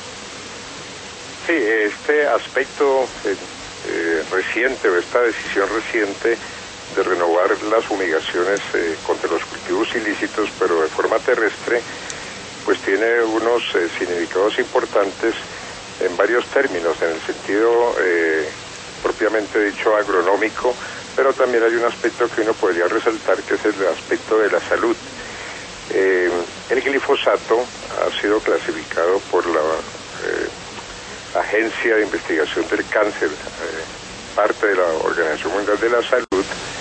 Sí, este aspecto eh, eh, reciente, o esta decisión reciente de renovar las fumigaciones eh, contra los cultivos ilícitos, pero de forma terrestre, pues tiene unos eh, significados importantes en varios términos, en el sentido eh, propiamente dicho agronómico, pero también hay un aspecto que uno podría resaltar, que es el aspecto de la salud. Eh, el glifosato ha sido clasificado por la eh, Agencia de Investigación del Cáncer, eh, parte de la Organización Mundial de la Salud,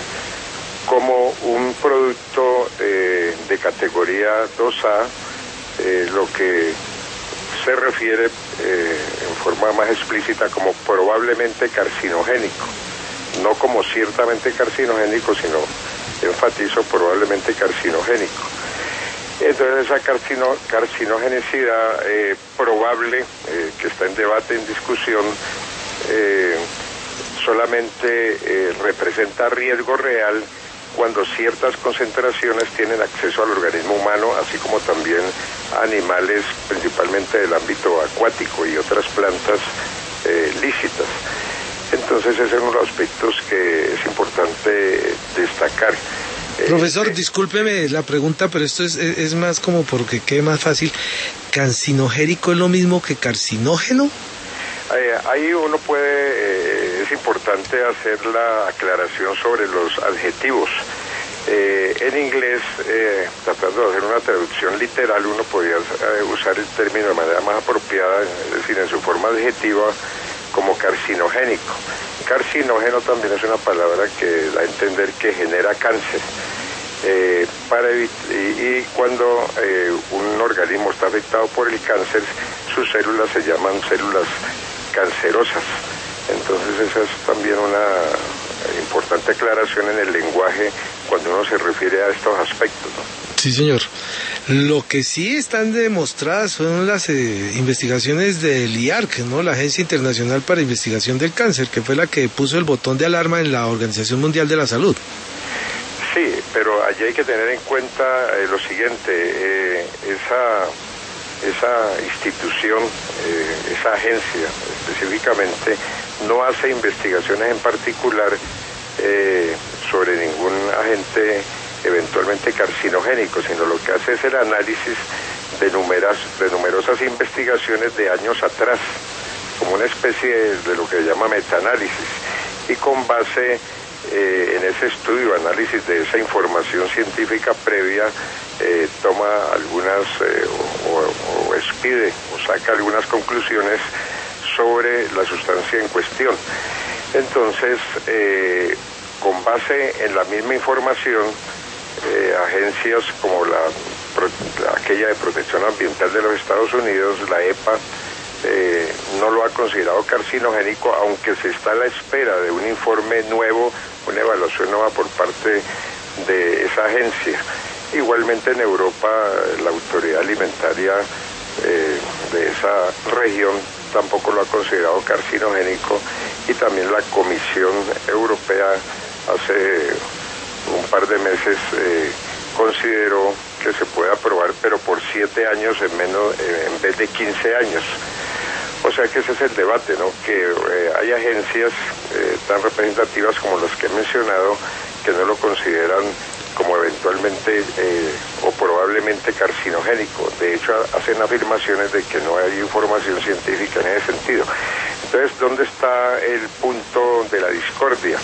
como un producto eh, de categoría dos A, eh, lo que se refiere eh, en forma más explícita como probablemente carcinogénico, no como ciertamente carcinogénico, sino enfatizo probablemente carcinogénico. Entonces esa carcino, carcinogenicidad eh, probable, eh, que está en debate, en discusión, eh, solamente eh, representa riesgo real cuando ciertas concentraciones tienen acceso al organismo humano, así como también a animales, principalmente del ámbito acuático y otras plantas eh, lícitas. Entonces ese es uno de los aspectos que es importante destacar. Profesor, discúlpeme la pregunta, pero esto es, es más como porque quede más fácil. ¿Carcinogénico es lo mismo que carcinógeno? Eh, ahí uno puede, eh, es importante hacer la aclaración sobre los adjetivos. Eh, en inglés, eh, tratando de hacer una traducción literal, uno podría eh, usar el término de manera más apropiada, es decir, en su forma adjetiva, como carcinogénico. Carcinógeno también es una palabra que da a entender que genera cáncer. Eh, para y, y cuando eh, un organismo está afectado por el cáncer, sus células se llaman células cancerosas. Entonces esa es también una importante aclaración en el lenguaje cuando uno se refiere a estos aspectos, ¿no? Sí, señor. Lo que sí están demostradas son las eh, investigaciones del I A R C, ¿no? La Agencia Internacional para Investigación del Cáncer, que fue la que puso el botón de alarma en la Organización Mundial de la Salud. Sí, pero allí hay que tener en cuenta eh, lo siguiente, eh, esa, esa institución, eh, esa agencia específicamente, no hace investigaciones en particular eh, sobre ningún agente eventualmente carcinogénico, sino lo que hace es el análisis de, numeras, de numerosas investigaciones de años atrás, como una especie de, de lo que se llama metaanálisis, y con base eh, en ese estudio, análisis de esa información científica previa, eh, toma algunas, eh, o, o, o expide, o saca algunas conclusiones sobre la sustancia en cuestión. Entonces, eh, con base en la misma información, Eh, agencias como la, la aquella de protección ambiental de los Estados Unidos, la E P A, eh, no lo ha considerado carcinogénico, aunque se está a la espera de un informe nuevo, una evaluación nueva por parte de esa agencia. Igualmente en Europa, la autoridad alimentaria eh, de esa región tampoco lo ha considerado carcinogénico, y también la Comisión Europea hace un par de meses eh, consideró que se puede aprobar, pero por siete años en menos eh, en vez de quince años. O sea que ese es el debate, ¿no? Que eh, hay agencias eh, tan representativas como las que he mencionado que no lo consideran como eventualmente eh, o probablemente carcinogénico. De hecho, hacen afirmaciones de que no hay información científica en ese sentido. Entonces, ¿dónde está el punto de la discordia?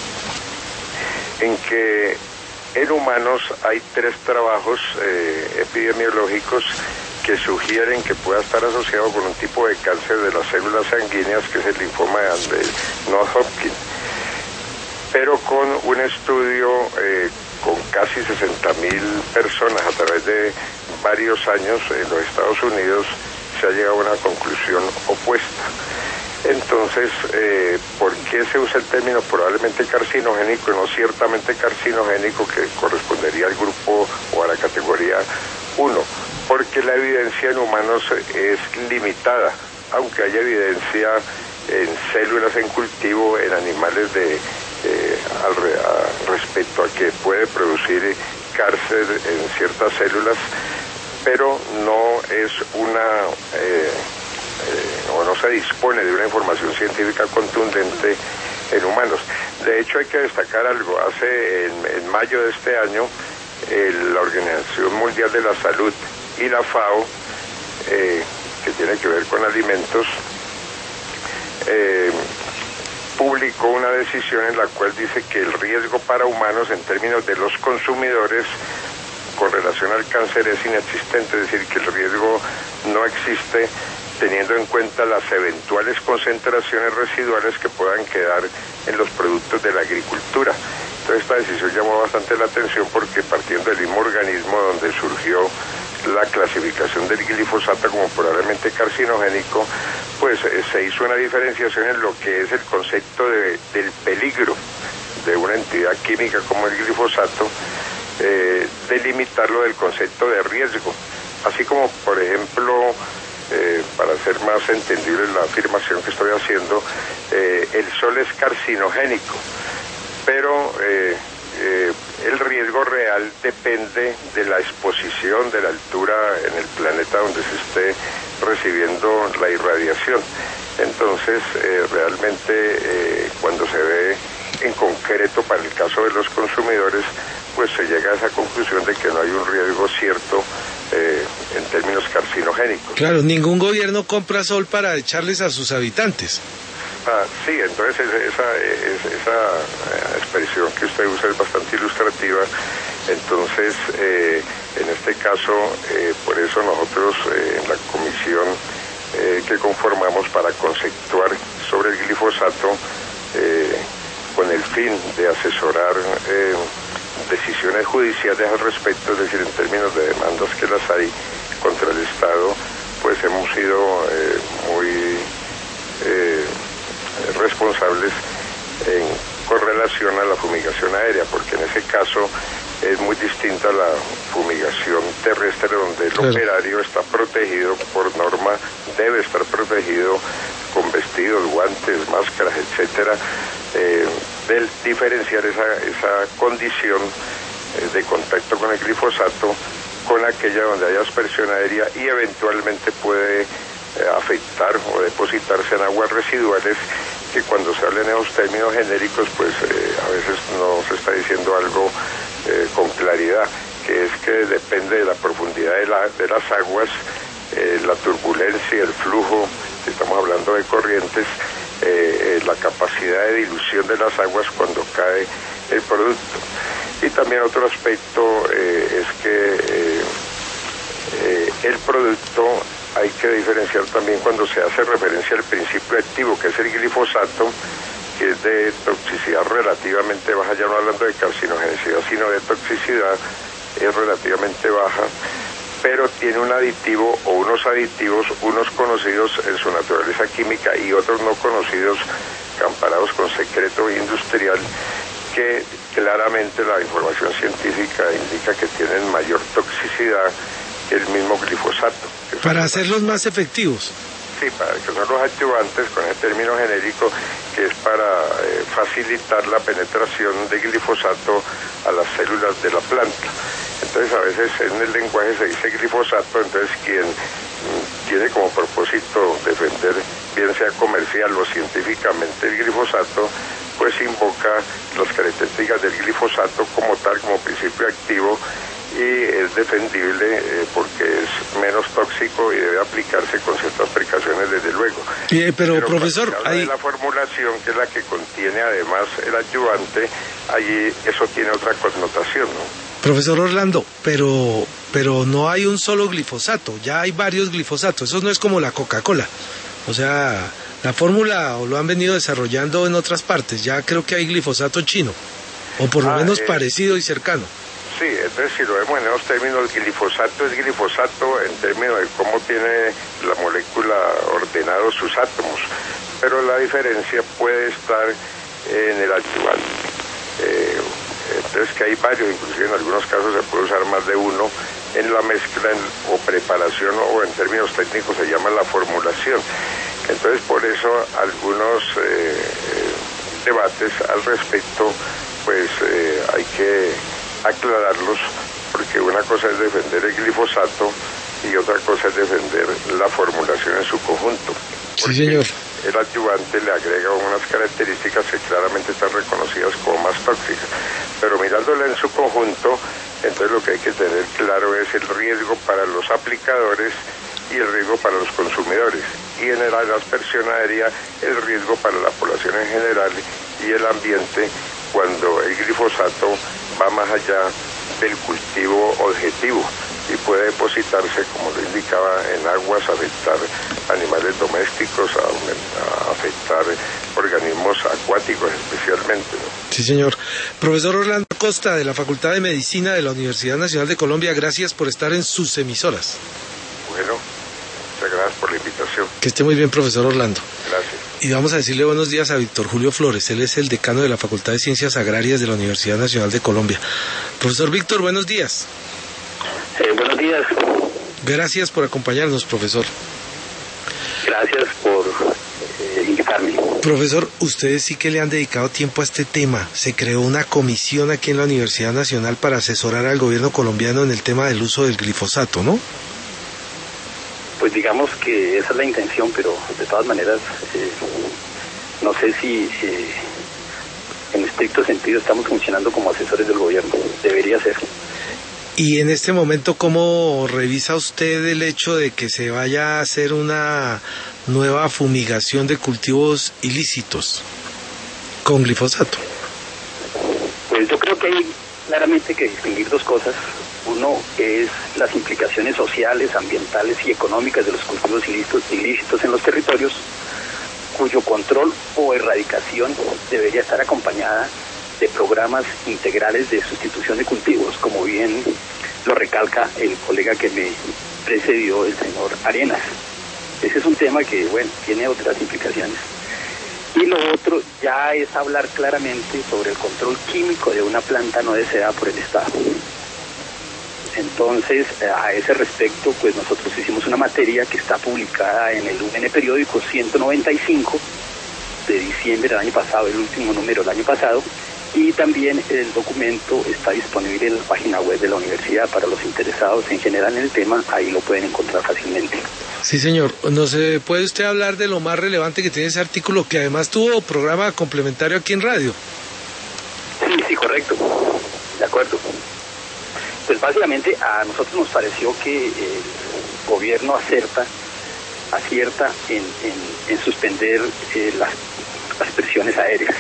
En que en humanos hay tres trabajos eh, epidemiológicos que sugieren que pueda estar asociado con un tipo de cáncer de las células sanguíneas, que es el linfoma de Non-Hodgkin, pero con un estudio eh, con casi sesenta mil personas a través de varios años en los Estados Unidos, se ha llegado a una conclusión opuesta. Entonces, eh, ¿por qué se usa el término probablemente carcinogénico y no ciertamente carcinogénico, que correspondería al grupo o a la categoría uno? Porque la evidencia en humanos es limitada, aunque haya evidencia en células en cultivo, en animales de eh, al, a, respecto a que puede producir cáncer en ciertas células, pero no es una... Eh, Eh, o no se dispone de una información científica contundente en humanos. De hecho, hay que destacar algo. Hace en, en mayo de este año, el, la Organización Mundial de la Salud y la FAO, eh, que tiene que ver con alimentos, eh, publicó una decisión en la cual dice que el riesgo para humanos en términos de los consumidores con relación al cáncer es inexistente, es decir, que el riesgo no existe, teniendo en cuenta las eventuales concentraciones residuales que puedan quedar en los productos de la agricultura. Entonces esta decisión llamó bastante la atención porque, partiendo del mismo organismo donde surgió la clasificación del glifosato como probablemente carcinogénico, pues eh, se hizo una diferenciación en lo que es el concepto de, del peligro de una entidad química como el glifosato, eh, delimitarlo del concepto de riesgo, así como, por ejemplo, Eh, para hacer más entendible la afirmación que estoy haciendo, eh, el sol es carcinogénico, pero eh, eh, el riesgo real depende de la exposición, de la altura en el planeta donde se esté recibiendo la irradiación. Entonces, eh, realmente, eh, cuando se ve en concreto para el caso de los consumidores, pues se llega a esa conclusión de que no hay un riesgo cierto Eh, en términos carcinogénicos. Claro, ningún gobierno compra sol para echarles a sus habitantes. Ah, sí, entonces esa, esa, esa expresión que usted usa es bastante ilustrativa. Entonces, eh, en este caso, eh, por eso nosotros eh, en la comisión eh, que conformamos para conceptuar sobre el glifosato, eh, con el fin de asesorar eh, decisiones judiciales al respecto, es decir, en términos de demandas que las hay contra el Estado, pues hemos sido eh, muy eh, responsables en, con relación a la fumigación aérea, porque en ese caso es muy distinta a la fumigación terrestre, donde el claro. operario está protegido por norma, debe estar protegido con vestidos, guantes, máscaras, etcétera, eh, del diferenciar esa, esa condición eh, de contacto con el glifosato con aquella donde haya aspersión aérea y eventualmente puede eh, afectar o depositarse en aguas residuales, que cuando se habla en esos términos genéricos, pues eh, a veces no se está diciendo algo eh, con claridad, que es que depende de la profundidad de, la, de las aguas, eh, la turbulencia, el flujo, estamos hablando de corrientes, eh, la capacidad de dilución de las aguas cuando cae el producto. Y también otro aspecto eh, es que eh, eh, el producto hay que diferenciar también cuando se hace referencia al principio activo, que es el glifosato, que es de toxicidad relativamente baja, ya no hablando de carcinogenicidad, sino de toxicidad, es relativamente baja, pero tiene un aditivo o unos aditivos, unos conocidos en su naturaleza química y otros no conocidos, amparados con secreto industrial, que claramente la información científica indica que tienen mayor toxicidad que el mismo glifosato. Para hacerlos más efectivos. Sí, para que son los activantes, con el término genérico, que es para eh, facilitar la penetración de glifosato a las células de la planta. Entonces, a veces en el lenguaje se dice glifosato, entonces quien mm, tiene como propósito defender, bien sea comercial o científicamente, el glifosato, pues invoca las características del glifosato como tal, como principio activo, y es defendible eh, porque es menos tóxico y debe aplicarse con ciertas precauciones, desde luego. Eh, pero, pero profesor, cuando se habla hay... de la formulación, que es la que contiene además el adyuvante, allí eso tiene otra connotación, ¿no? Profesor Orlando, pero pero no hay un solo glifosato, ya hay varios glifosatos, eso no es como la Coca-Cola. O sea, la fórmula o lo han venido desarrollando en otras partes, ya creo que hay glifosato chino, o por lo ah, menos eh, parecido y cercano. Sí, entonces si lo vemos en esos términos, glifosato es glifosato en términos de cómo tiene la molécula ordenados sus átomos, pero la diferencia puede estar en el adyuvante. Eh, entonces que hay varios, inclusive en algunos casos se puede usar más de uno en la mezcla en, o preparación, o en términos técnicos se llama la formulación. Entonces por eso algunos eh, debates al respecto pues eh, hay que aclararlos, porque una cosa es defender el glifosato y otra cosa es defender la formulación en su conjunto. Sí, señor. El adyuvante le agrega unas características que claramente están reconocidas como más tóxicas, pero mirándola en su conjunto, entonces lo que hay que tener claro es el riesgo para los aplicadores y el riesgo para los consumidores, y en la aspersión aérea el riesgo para la población en general y el ambiente, cuando el glifosato va más allá del cultivo objetivo y puede depositarse, como lo indicaba, en aguas, afectar animales domésticos, a, a afectar organismos acuáticos especialmente, ¿no? Sí, señor. Profesor Orlando Costa, de la Facultad de Medicina de la Universidad Nacional de Colombia, gracias por estar en sus emisoras. Bueno, muchas gracias por la invitación. Que esté muy bien, profesor Orlando. Gracias. Y vamos a decirle buenos días a Víctor Julio Flores. Él es el decano de la Facultad de Ciencias Agrarias de la Universidad Nacional de Colombia. Profesor Víctor, buenos días. Eh, buenos días. Gracias por acompañarnos, profesor. Gracias por eh, invitarme. Profesor, ustedes sí que le han dedicado tiempo a este tema. Se creó una comisión aquí en la Universidad Nacional para asesorar al gobierno colombiano en el tema del uso del glifosato, ¿no? Pues digamos que esa es la intención, pero de todas maneras, eh, no sé si eh, en estricto sentido estamos funcionando como asesores del gobierno. Debería ser. Y en este momento, ¿cómo revisa usted el hecho de que se vaya a hacer una nueva fumigación de cultivos ilícitos con glifosato? Pues yo creo que hay claramente que distinguir dos cosas. Uno es las implicaciones sociales, ambientales y económicas de los cultivos ilícitos, ilícitos en los territorios, cuyo control o erradicación debería estar acompañada de programas integrales de sustitución de cultivos, como bien lo recalca el colega que me precedió, el señor Arenas. Ese es un tema que, bueno, tiene otras implicaciones. Y lo otro ya es hablar claramente sobre el control químico de una planta no deseada por el Estado. Entonces, a ese respecto, pues nosotros hicimos una materia que está publicada en el U N periódico ciento noventa y cinco de diciembre del año pasado, el último número del año pasado, y también el documento está disponible en la página web de la universidad para los interesados en general en el tema. Ahí lo pueden encontrar fácilmente. Sí, señor. ¿No se puede usted hablar de lo más relevante que tiene ese artículo, que además tuvo programa complementario aquí en radio? Sí, sí, correcto. De acuerdo. Pues básicamente a nosotros nos pareció que el gobierno acierta, acierta en, en, en suspender eh, las, las presiones aéreas.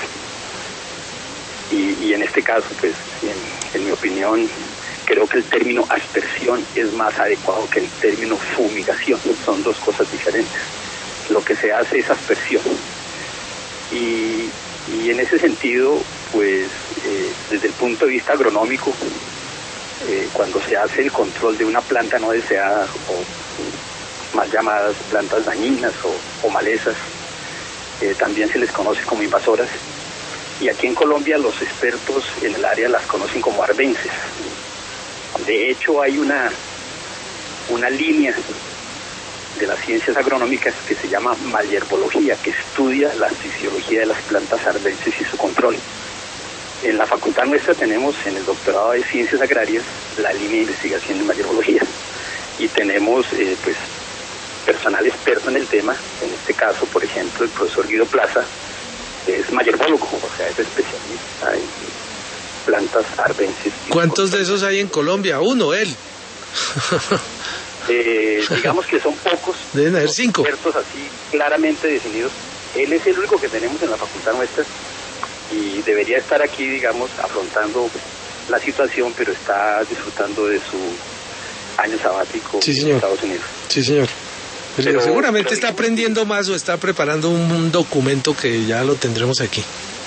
Y, y en este caso, pues, en, en mi opinión, creo que el término aspersión es más adecuado que el término fumigación. Son dos cosas diferentes. Lo que se hace es aspersión. Y, y en ese sentido, pues, eh, desde el punto de vista agronómico, eh, cuando se hace el control de una planta no deseada, o más llamadas plantas dañinas o, o malezas, eh, también se les conoce como invasoras. Y aquí en Colombia los expertos en el área las conocen como arbences. De hecho, hay una, una línea de las ciencias agronómicas que se llama malherbología, que estudia la fisiología de las plantas arbences y su control. En la facultad nuestra tenemos, en el doctorado de Ciencias Agrarias, la línea de investigación de malherbología. Y tenemos, eh, pues, personal experto en el tema. En este caso, por ejemplo, el profesor Guido Plaza es malherbólogo, o sea, es especialista en plantas arbences. ¿Cuántos de esos hay en Colombia? Uno, él. eh, digamos que son pocos. Deben haber cinco. Expertos así claramente definidos. Él es el único que tenemos en la facultad nuestra y debería estar aquí, digamos, afrontando la situación, pero está disfrutando de su año sabático sí, en Estados Unidos. Sí, señor. Pero, pero seguramente pero, está aprendiendo más o está preparando un, un documento que ya lo tendremos aquí.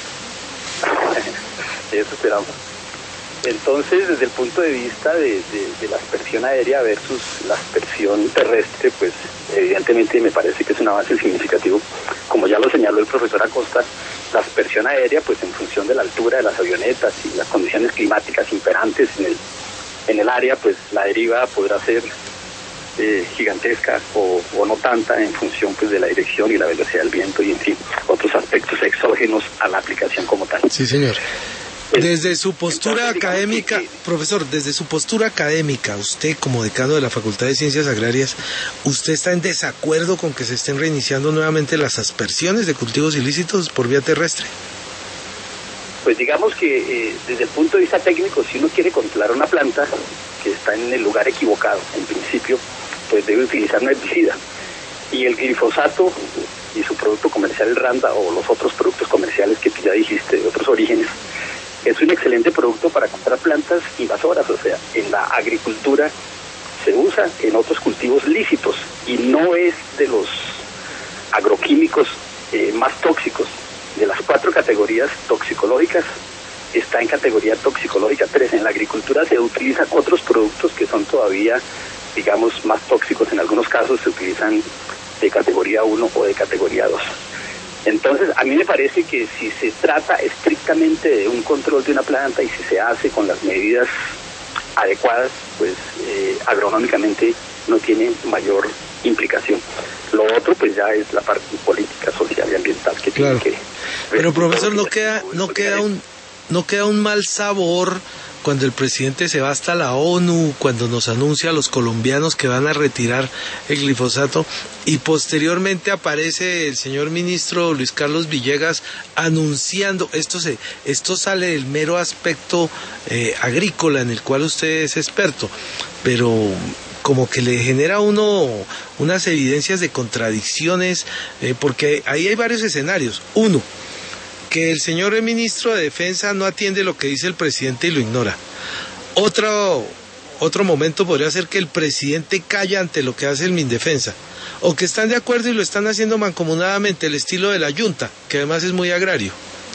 Eso esperamos. Entonces, desde el punto de vista de, de, de la aspersión aérea versus la aspersión terrestre, pues evidentemente me parece que es un avance significativo. Como ya lo señaló el profesor Acosta, la aspersión aérea, pues en función de la altura de las avionetas y las condiciones climáticas imperantes en el, en el área, pues la deriva podrá ser eh, gigantesca o, o no tanta en función pues de la dirección y la velocidad del viento y en fin, otros aspectos exógenos a la aplicación como tal. Sí, señor. Desde su postura Entonces, académica, que... profesor, desde su postura académica, usted como decano de la Facultad de Ciencias Agrarias, ¿usted está en desacuerdo con que se estén reiniciando nuevamente las aspersiones de cultivos ilícitos por vía terrestre? Pues digamos que eh, desde el punto de vista técnico, si uno quiere controlar una planta que está en el lugar equivocado, en principio, pues debe utilizar un herbicida. Y el glifosato y su producto comercial, el Randa, o los otros productos comerciales que tú ya dijiste de otros orígenes, es un excelente producto para controlar plantas invasoras, o sea, en la agricultura se usa en otros cultivos lícitos y no es de los agroquímicos eh, más tóxicos. De las cuatro categorías toxicológicas, está en categoría toxicológica tres. En la agricultura se utilizan otros productos que son todavía, digamos, más tóxicos. En algunos casos se utilizan de categoría uno o de categoría dos. Entonces, a mí me parece que si se trata estrictamente de un control de una planta y si se hace con las medidas adecuadas, pues eh, agronómicamente no tiene mayor implicación. Lo otro, pues ya es la parte política, social y ambiental que claro. tiene que... Pero profesor, no queda, no queda un, no queda un mal sabor cuando el presidente se va hasta la ONU, cuando nos anuncia a los colombianos que van a retirar el glifosato, y posteriormente aparece el señor ministro Luis Carlos Villegas anunciando, esto se, esto sale del mero aspecto eh, agrícola en el cual usted es experto, pero como que le genera a uno unas evidencias de contradicciones, eh, porque ahí hay varios escenarios. Uno, que el señor ministro de Defensa no atiende lo que dice el presidente y lo ignora. Otro, otro momento podría ser que el presidente calla ante lo que hace el Mindefensa, o que están de acuerdo y lo están haciendo mancomunadamente, el estilo de la Junta, que además es muy agrario.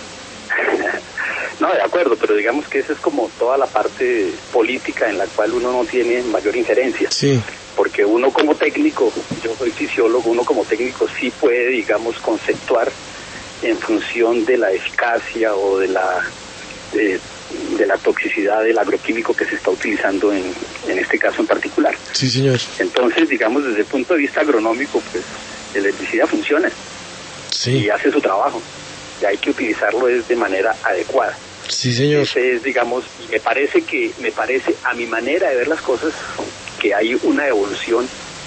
No, de acuerdo, pero digamos que esa es como toda la parte política en la cual uno no tiene mayor injerencia. Sí. Porque uno como técnico, yo soy fisiólogo, uno como técnico sí puede, digamos, conceptuar en función de la eficacia o de la de, de la toxicidad del agroquímico que se está utilizando en, en este caso en particular. Sí, señor. Entonces, digamos, desde el punto de vista agronómico, pues el herbicida funciona. Sí. Y hace su trabajo. Y hay que utilizarlo es de manera adecuada. Sí, señor. Ese es, digamos, me parece que, me parece, a mi manera de ver las cosas, que hay una evolución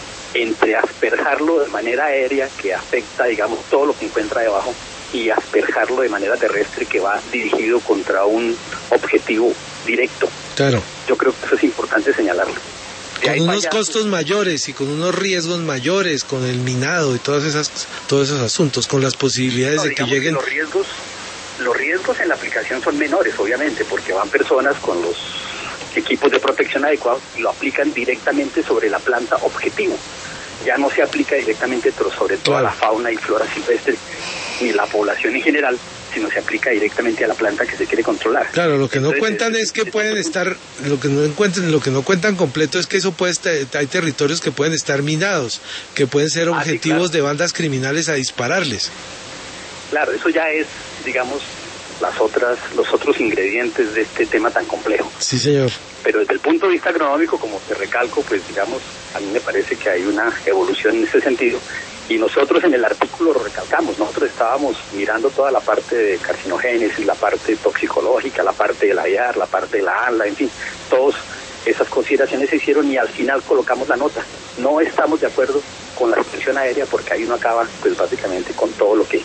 entre asperjarlo de manera aérea, que afecta, digamos, todo lo que encuentra debajo, y asperjarlo de manera terrestre, que va dirigido contra un objetivo directo. Claro. Yo creo que eso es importante señalarlo. Con unos costos mayores y con unos riesgos mayores, con el minado y todas esas, todos esos asuntos, con las posibilidades no, de que lleguen... Que los riesgos, los riesgos en la aplicación son menores, obviamente, porque van personas con los equipos de protección adecuados y lo aplican directamente sobre la planta objetivo. Ya no se aplica directamente sobre toda claro. la fauna y flora silvestre ni la población en general, sino se aplica directamente a la planta que se quiere controlar. Claro, lo que Entonces, no cuentan es, es que pueden estar, lo que no encuentran, lo que no cuentan completo es que eso puede estar, hay territorios que pueden estar minados, que pueden ser objetivos ah, sí, claro. de bandas criminales a dispararles. Claro, eso ya es, digamos, las otras, los otros ingredientes de este tema tan complejo. Sí, señor. Pero desde el punto de vista agronómico, como te recalco, pues digamos, a mí me parece que hay una evolución en ese sentido. Y nosotros en el artículo lo recalcamos, nosotros estábamos mirando toda la parte de carcinogénesis, la parte toxicológica, la parte de la I A R, la parte de la ANLA, en fin, todas esas consideraciones se hicieron y al final colocamos la nota. No estamos de acuerdo con la aspersión aérea porque ahí uno acaba, pues básicamente con todo lo que,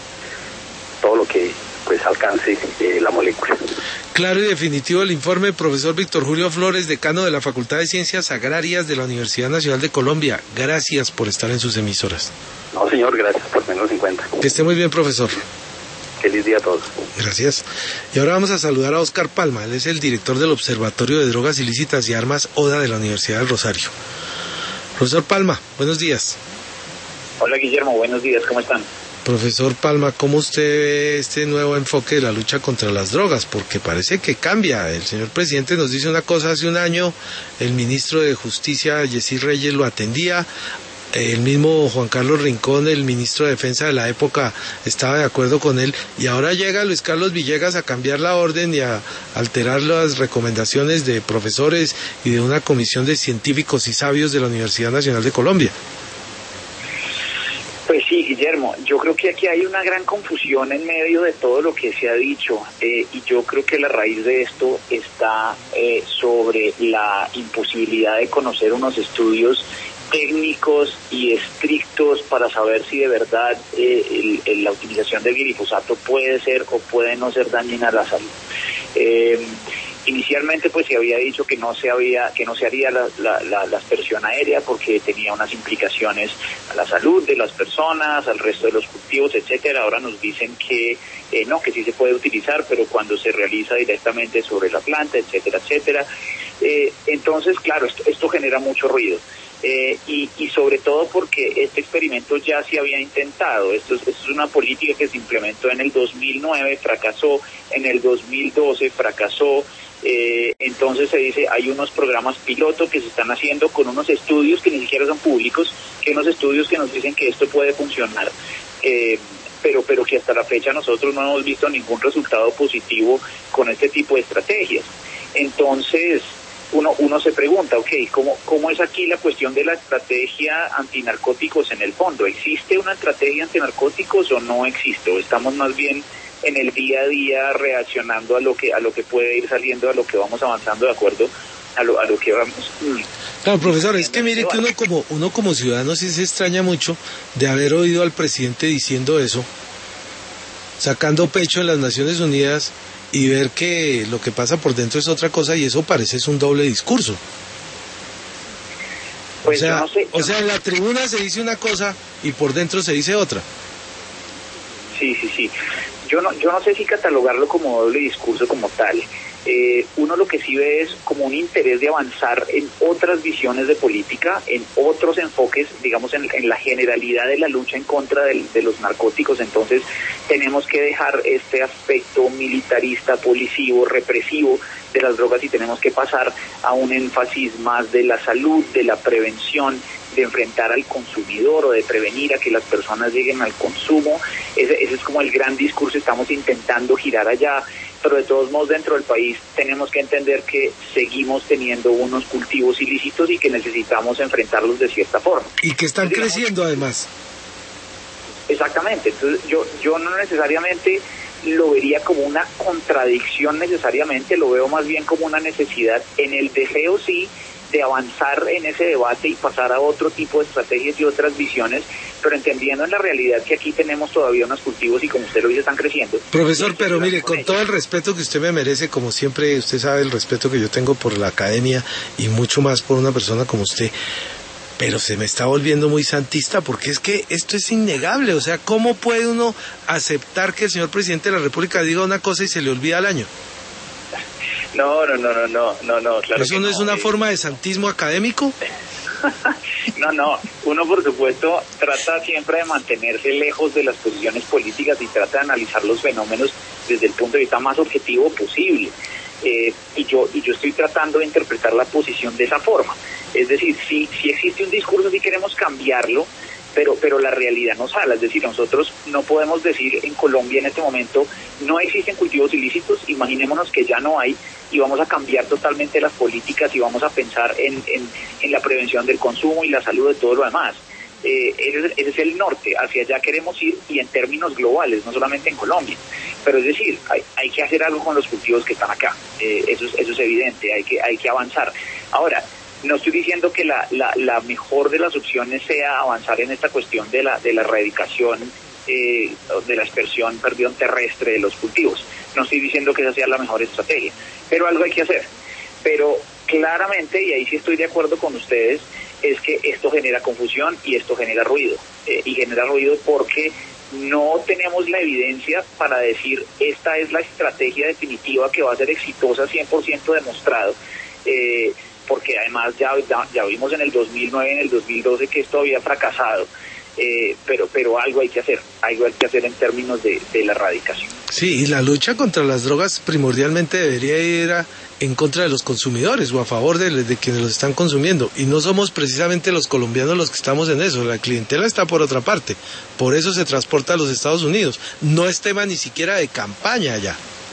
todo lo que pues alcance eh, la molécula. Claro y definitivo el informe, profesor Víctor Julio Flores, decano de la Facultad de Ciencias Agrarias de la Universidad Nacional de Colombia. Gracias por estar en sus emisoras. No, señor, gracias por tenernos en cuenta. Que esté muy bien, profesor. Feliz día a todos. Gracias. Y ahora vamos a saludar a Óscar Palma. Él es el director del Observatorio de Drogas Ilícitas y Armas O D A de la Universidad del Rosario. Profesor Palma, buenos días. Hola, Guillermo, buenos días, ¿cómo están? Profesor Palma, ¿cómo usted ve este nuevo enfoque de la lucha contra las drogas? Porque parece que cambia. El señor presidente nos dice una cosa hace un año, el ministro de Justicia, Yesid Reyes, lo atendía. el mismo Juan Carlos Rincón, el ministro de Defensa de la época, estaba de acuerdo con él, y ahora llega Luis Carlos Villegas a cambiar la orden y a alterar las recomendaciones de profesores y de una comisión de científicos y sabios de la Universidad Nacional de Colombia. Pues sí, Guillermo, yo creo que aquí hay una gran confusión en medio de todo lo que se ha dicho, eh, y yo creo que la raíz de esto está eh, sobre la imposibilidad de conocer unos estudios técnicos y estrictos para saber si de verdad eh, el, el, la utilización del glifosato puede ser o puede no ser dañina a la salud. Eh, Inicialmente pues se había dicho que no se había que no se haría la, la, la, la aspersión aérea porque tenía unas implicaciones a la salud de las personas, al resto de los cultivos, etcétera. Ahora nos dicen que eh, no, que sí se puede utilizar, pero cuando se realiza directamente sobre la planta, etcétera, etcétera. Eh, entonces, claro, esto, esto genera mucho ruido. Eh, y, y sobre todo porque este experimento ya se había intentado. Esto es, esto es una política que se implementó en el dos mil nueve, fracasó, en el dos mil doce fracasó. Eh, entonces se dice, hay unos programas piloto que se están haciendo con unos estudios que ni siquiera son públicos, que unos estudios que nos dicen que esto puede funcionar, eh, pero pero que hasta la fecha nosotros no hemos visto ningún resultado positivo con este tipo de estrategias. Entonces uno uno se pregunta, ok, ¿cómo, cómo es aquí la cuestión de la estrategia antinarcóticos en el fondo? ¿Existe una estrategia antinarcóticos o no existe? ¿O estamos más bien en el día a día reaccionando a lo que a lo que puede ir saliendo, a lo que vamos avanzando de acuerdo a lo a lo que vamos? Claro, profesor, es que mire que uno como uno como ciudadano sí se extraña mucho de haber oído al presidente diciendo eso, sacando pecho en las Naciones Unidas, y ver que lo que pasa por dentro es otra cosa, y eso parece es un doble discurso. Pues o sea, no sé, o sea, en la tribuna se dice una cosa y por dentro se dice otra. Sí, sí, sí. Yo no, yo no sé si catalogarlo como doble discurso como tal. Eh, uno lo que sí ve es como un interés de avanzar en otras visiones de política, en otros enfoques, digamos, en, en la generalidad de la lucha en contra del, de los narcóticos. Entonces tenemos que dejar este aspecto militarista, policivo, represivo de las drogas y tenemos que pasar a un énfasis más de la salud, de la prevención, de enfrentar al consumidor o de prevenir a que las personas lleguen al consumo. Ese, ese es como el gran discurso, estamos intentando girar allá, pero de todos modos dentro del país tenemos que entender que seguimos teniendo unos cultivos ilícitos y que necesitamos enfrentarlos de cierta forma. Y que están Digamos, creciendo además. Exactamente, entonces yo, yo no necesariamente lo vería como una contradicción necesariamente, lo veo más bien como una necesidad en el deseo, sí, de avanzar en ese debate y pasar a otro tipo de estrategias y otras visiones, pero entendiendo en la realidad que aquí tenemos todavía unos cultivos y como usted lo dice están creciendo. Profesor, pero mire, con todo el respeto que usted me merece, como siempre usted sabe el respeto que yo tengo por la academia y mucho más por una persona como usted, pero se me está volviendo muy santista, porque es que esto es innegable. O sea, ¿cómo puede uno aceptar que el señor presidente de la República diga una cosa y se le olvida al año? No, no, no, no, no, no, no, claro. ¿Eso no, no es una eh... forma de santismo académico? No, no, uno por supuesto trata siempre de mantenerse lejos de las posiciones políticas y trata de analizar los fenómenos desde el punto de vista más objetivo posible. Eh, y yo y yo estoy tratando de interpretar la posición de esa forma. Es decir, si, si existe un discurso, si queremos cambiarlo, pero pero la realidad nos habla. Es decir, nosotros no podemos decir en Colombia en este momento no existen cultivos ilícitos, imaginémonos que ya no hay, y vamos a cambiar totalmente las políticas y vamos a pensar en, en, en la prevención del consumo y la salud de todo lo demás. Eh, ese, es, ese es el norte, hacia allá queremos ir, y en términos globales, no solamente en Colombia. Pero es decir, hay, hay que hacer algo con los cultivos que están acá, eh, eso, es, eso es evidente, hay que, hay que avanzar. Ahora, no estoy diciendo que la, la, la mejor de las opciones sea avanzar en esta cuestión de la, de la erradicación, eh, de la aspersión, perdón, terrestre de los cultivos. No estoy diciendo que esa sea la mejor estrategia, pero algo hay que hacer. Pero claramente, y ahí sí estoy de acuerdo con ustedes, es que esto genera confusión y esto genera ruido. Eh, y genera ruido porque no tenemos la evidencia para decir esta es la estrategia definitiva que va a ser exitosa, cien por ciento demostrado. Eh, porque además ya, ya, ya vimos en el dos mil nueve, en el dos mil doce que esto había fracasado. Eh, pero pero algo hay que hacer, algo hay que hacer en términos de, de la erradicación. Sí, y la lucha contra las drogas primordialmente debería ir a, en contra de los consumidores o a favor de, de quienes los están consumiendo. Y no somos precisamente los colombianos los que estamos en eso, la clientela está por otra parte. Por eso se transporta a los Estados Unidos. No es tema ni siquiera de campaña allá.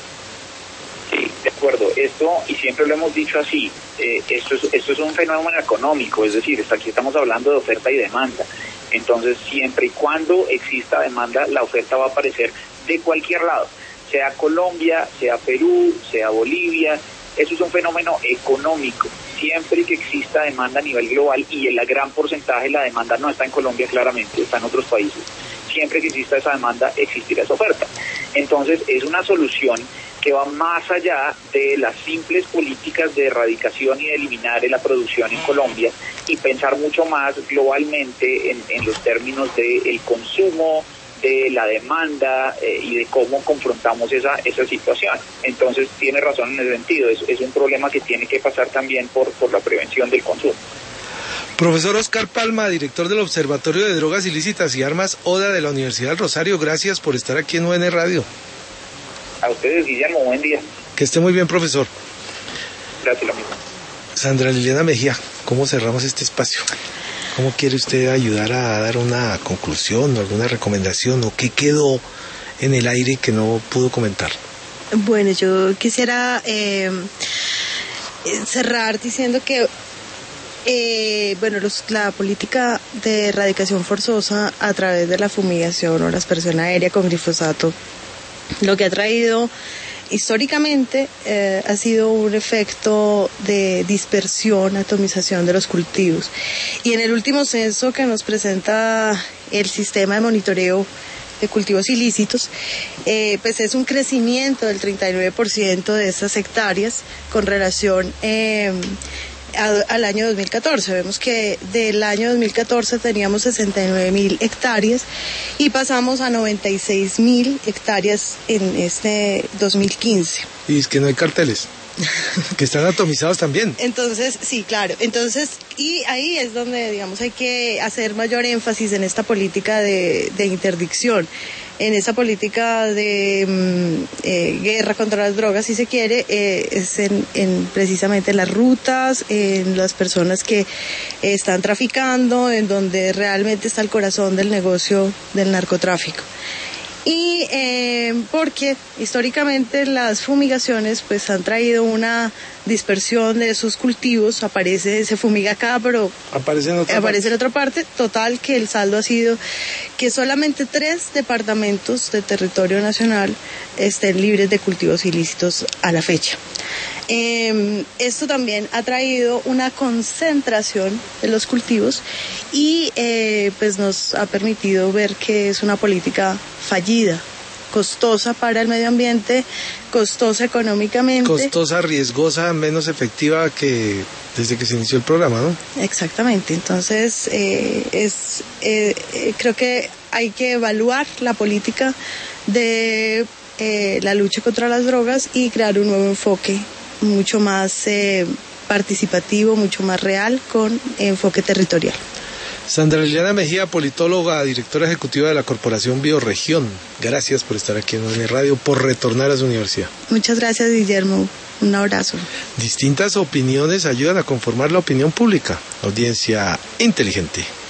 Sí, de acuerdo. Esto, y siempre lo hemos dicho así, eh, esto, es, esto es un fenómeno económico, es decir, aquí estamos hablando de oferta y demanda. Entonces, siempre y cuando exista demanda, la oferta va a aparecer de cualquier lado, sea Colombia, sea Perú, sea Bolivia. Eso es un fenómeno económico. Siempre que exista demanda a nivel global, y el gran porcentaje de la demanda no está en Colombia claramente, está en otros países, siempre que exista esa demanda, existirá esa oferta. Entonces, es una solución que va más allá de las simples políticas de erradicación y de eliminar la producción en Colombia, y pensar mucho más globalmente en, en los términos del consumo, de la demanda eh, y de cómo confrontamos esa esa situación. Entonces tiene razón en ese sentido, es, es un problema que tiene que pasar también por, por la prevención del consumo. Profesor Oscar Palma, director del Observatorio de Drogas Ilícitas y Armas O D A de la Universidad del Rosario, gracias por estar aquí en U N Radio. A ustedes, Guillermo, buen día. Que esté muy bien, profesor. Gracias, lo mismo. Sandra Liliana Mejía, ¿cómo cerramos este espacio? ¿Cómo quiere usted ayudar a dar una conclusión o alguna recomendación, o qué quedó en el aire que no pudo comentar? Bueno, yo quisiera eh, cerrar diciendo que eh, bueno, los, la política de erradicación forzosa a través de la fumigación o la aspersión aérea con glifosato, lo que ha traído históricamente eh, ha sido un efecto de dispersión, atomización de los cultivos. Y en el último censo que nos presenta el sistema de monitoreo de cultivos ilícitos, eh, pues es un crecimiento del treinta y nueve por ciento de estas hectáreas con relación eh, a, al año dos mil catorce. Vemos que del año dos mil catorce teníamos sesenta y nueve mil hectáreas y pasamos a noventa y seis mil hectáreas en este dos mil quince. Y es que no hay carteles, que están atomizados también. Entonces, sí, claro. Entonces, y ahí es donde, digamos, hay que hacer mayor énfasis en esta política de, de interdicción, en esa política de mm, eh, guerra contra las drogas, si se quiere, eh, es en, en precisamente las rutas, en las personas que eh, están traficando, en donde realmente está el corazón del negocio del narcotráfico. Y eh, porque históricamente las fumigaciones pues han traído una dispersión de sus cultivos, aparece, se fumiga acá, pero aparece en otra aparece parte. en otra parte. Total que el saldo ha sido que solamente tres departamentos de territorio nacional estén libres de cultivos ilícitos a la fecha. Eh, esto también ha traído una concentración de los cultivos y eh, pues nos ha permitido ver que es una política fallida, costosa para el medio ambiente, costosa económicamente. Costosa, riesgosa, menos efectiva que desde que se inició el programa, ¿no? Exactamente, entonces eh, es eh, eh, creo que hay que evaluar la política de eh, la lucha contra las drogas y crear un nuevo enfoque mucho más eh, participativo, mucho más real, con enfoque territorial. Sandra Liliana Mejía, politóloga, directora ejecutiva de la Corporación Bioregión. Gracias por estar aquí en U N Radio, por retornar a su universidad. Muchas gracias, Guillermo. Un abrazo. Distintas opiniones ayudan a conformar la opinión pública. Audiencia inteligente.